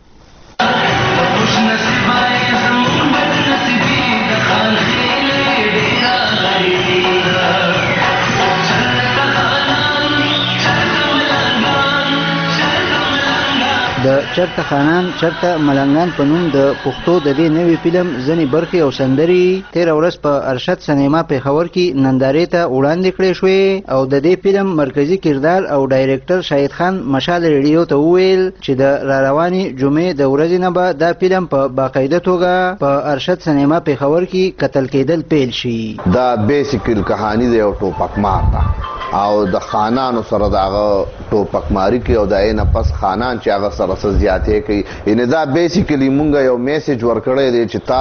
Speaker 26: د چرته خانان چرته ملنګان په نوم د پښتو د دې نوي فلم ځنې برخې او سندرې 13 ورځ په ارشد سینما پیښور کې نندارې ته وړاندې کړې شوې او د دې فلم مرکزی کردار او ډایرکټر شاهد خان مشال ریډیو ته وویل چې د رارواني جمعې د ورځې نه به دا فلم په باقاعده توګه په ارشد سینما پیښور کې قتل کېدل پیل شي.
Speaker 27: دا بیسیکل کہانی دی او ټوپک مار ده او د خانانو سره دغه ټوپک ماری کې او د عین پس خانان چې هغه سره زیاتې کوي. ان دا بیسیکلی مونږ یو میسج ورکړی دی چې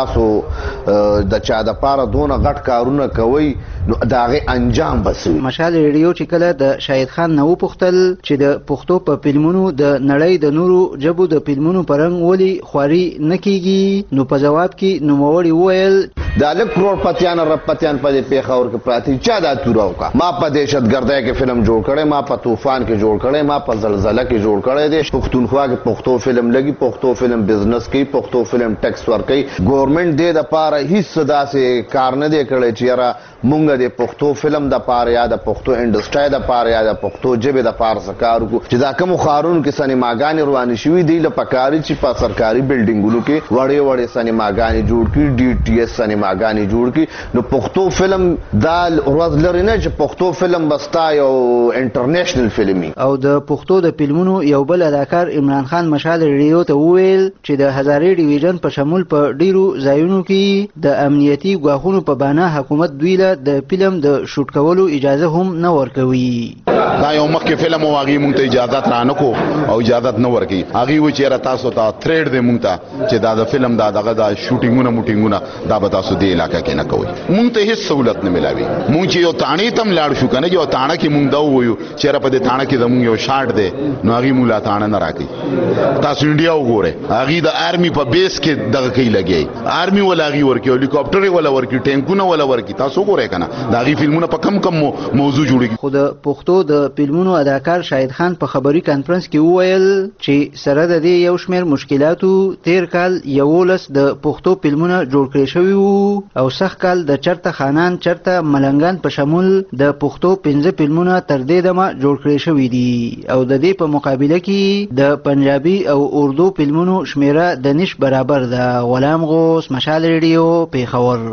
Speaker 27: تاسو د چا د پاره دونه غټ کارونه کوي نو د هغې انجام بسوي.
Speaker 26: مشال ریډیو چې کله د شاهد خان نه وپوښتل چې د پښتو په فلمونو د نړۍ د نورو ژبو د فلمونو په رنګ ولې خواري نه کیږي نو په ځواب کې نوموړي وویل
Speaker 27: دا لږ کروڑپتیان ربپتیان په دې پېښور کې پراته چا دا توره وکړه. ما په دهشتګردۍ کې فلم جوړ کړی، ما په طوفان کې جوړ کړی، ما په زلزله کې جوړ کړی دی. پښتونخوا کې پښتو فلم لګي، پښتو فلم بزنس کوي، پښتو فلم ټیکس ورکوي. ګورنمنټ دې دپاره هېڅ داسې کار نه دی کړی چې یاره مونږ د پښتو فلم دپاره یا د پښتو انډسټرۍ دپاره یا د پښتو ژبې دپاره څه کار وکړو. چې دا کومو ښارونو کې سینماګانې روانې شوي دی له پکاري چې په سرکاري بلډینګونو کې وړې وړې سینماګانې جوړ کړي، DTS سینماګانې جوړ کړي. نو پښتو فلم دا ورځ لري نه چې پښتو فلم بستا یو انټرنیشنل فلم وي.
Speaker 26: او د پښتو د فلمونو یو بل اداکار عمران خان مشال ریډیو ته وویل چې د هزارې ډیویژن په شمول په ډیرو ځایونو کې د امنیتي ګواښونو په بنا حکومت دوی له د فلم د شوټ کولو اجازه هم نه ورکوي.
Speaker 4: دا یو مخکې فلم او هغې مونږ ته اجازت رانکو او اجازت نه ورکوي. هغې وایي چې یاره تاسو ته تھریډ دی مونږ ته چې دا د فلم دا دغه دا شوټینګونه موټینګونه دا به تاسو دې علاقه کې نه کوئ. مونږ ته هېڅ سهولت نه میلاوي. مونږ چې یو تاڼې ته هم لاړ شو که نه یو تاڼه کې مونږ دا ووایو چې یاره په دې تاڼه کې زمونږ یو شاټ دی نو هغې مونږ لا تاڼه نه راکوي. تاسو انډیا وګورئ هغې د آرمي په بیس کې دغه کوي لګیایي. آرمي ولا هغې ورکوي، هلیکاپټر یې ولا ورکوي، ټینکونه ولا ورکوي. تاسو وګورئ که نه د هغې فلمونه په کم موضوع جوړېږي.
Speaker 26: خو د پښتو د فلمونو اداکار شاهد خان په خبري کانفرنس کې وویل چې سره د دې یو شمېر مشکلاتو تیر کال 11 د پښتو فلمونه جوړ کړي شوي وو او سخت کال د چرته خانان چرته ملنګان په شمول د پښتو 15 فلمونه تر دې دمه جوړ کړي شوي دي او د دې په مقابله کې د پنجابي او اردو فلمونو شمیره د نش برابر ده. غلام غوث، مشال ریډیو، پیښور.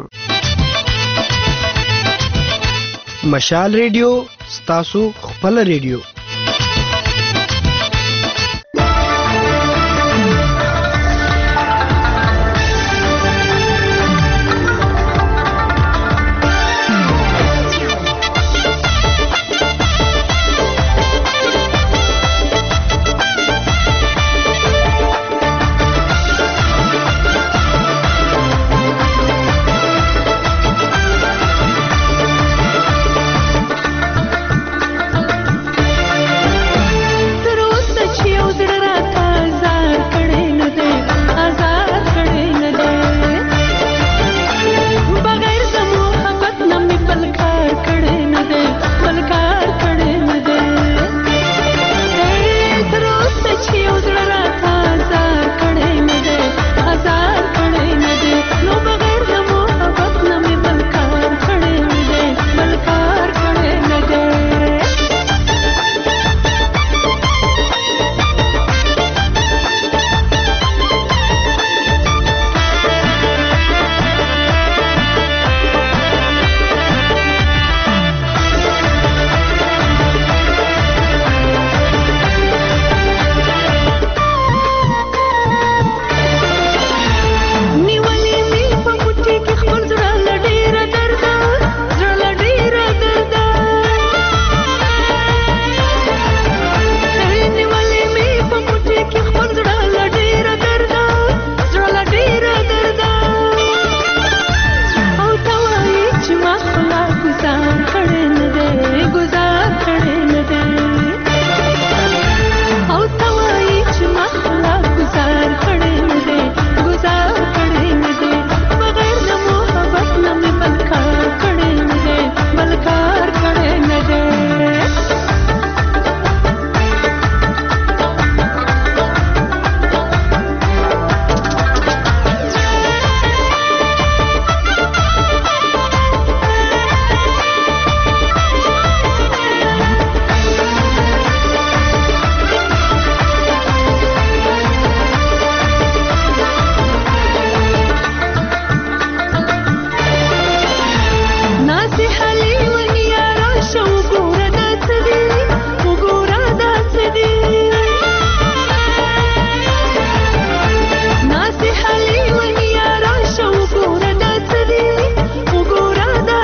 Speaker 25: مشال ریډیو ستاسو خپل ریډیو.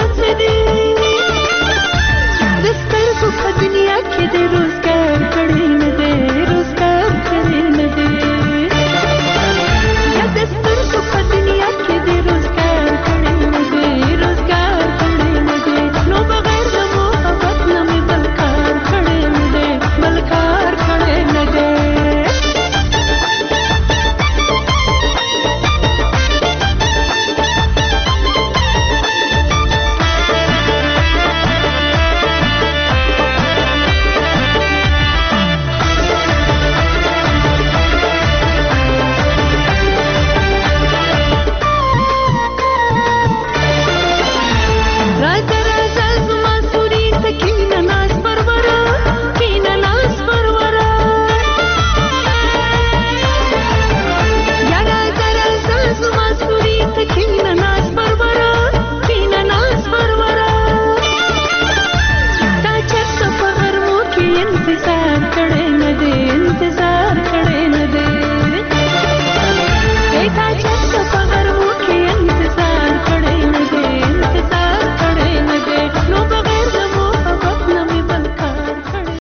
Speaker 15: دنیا کې د روزګار کړي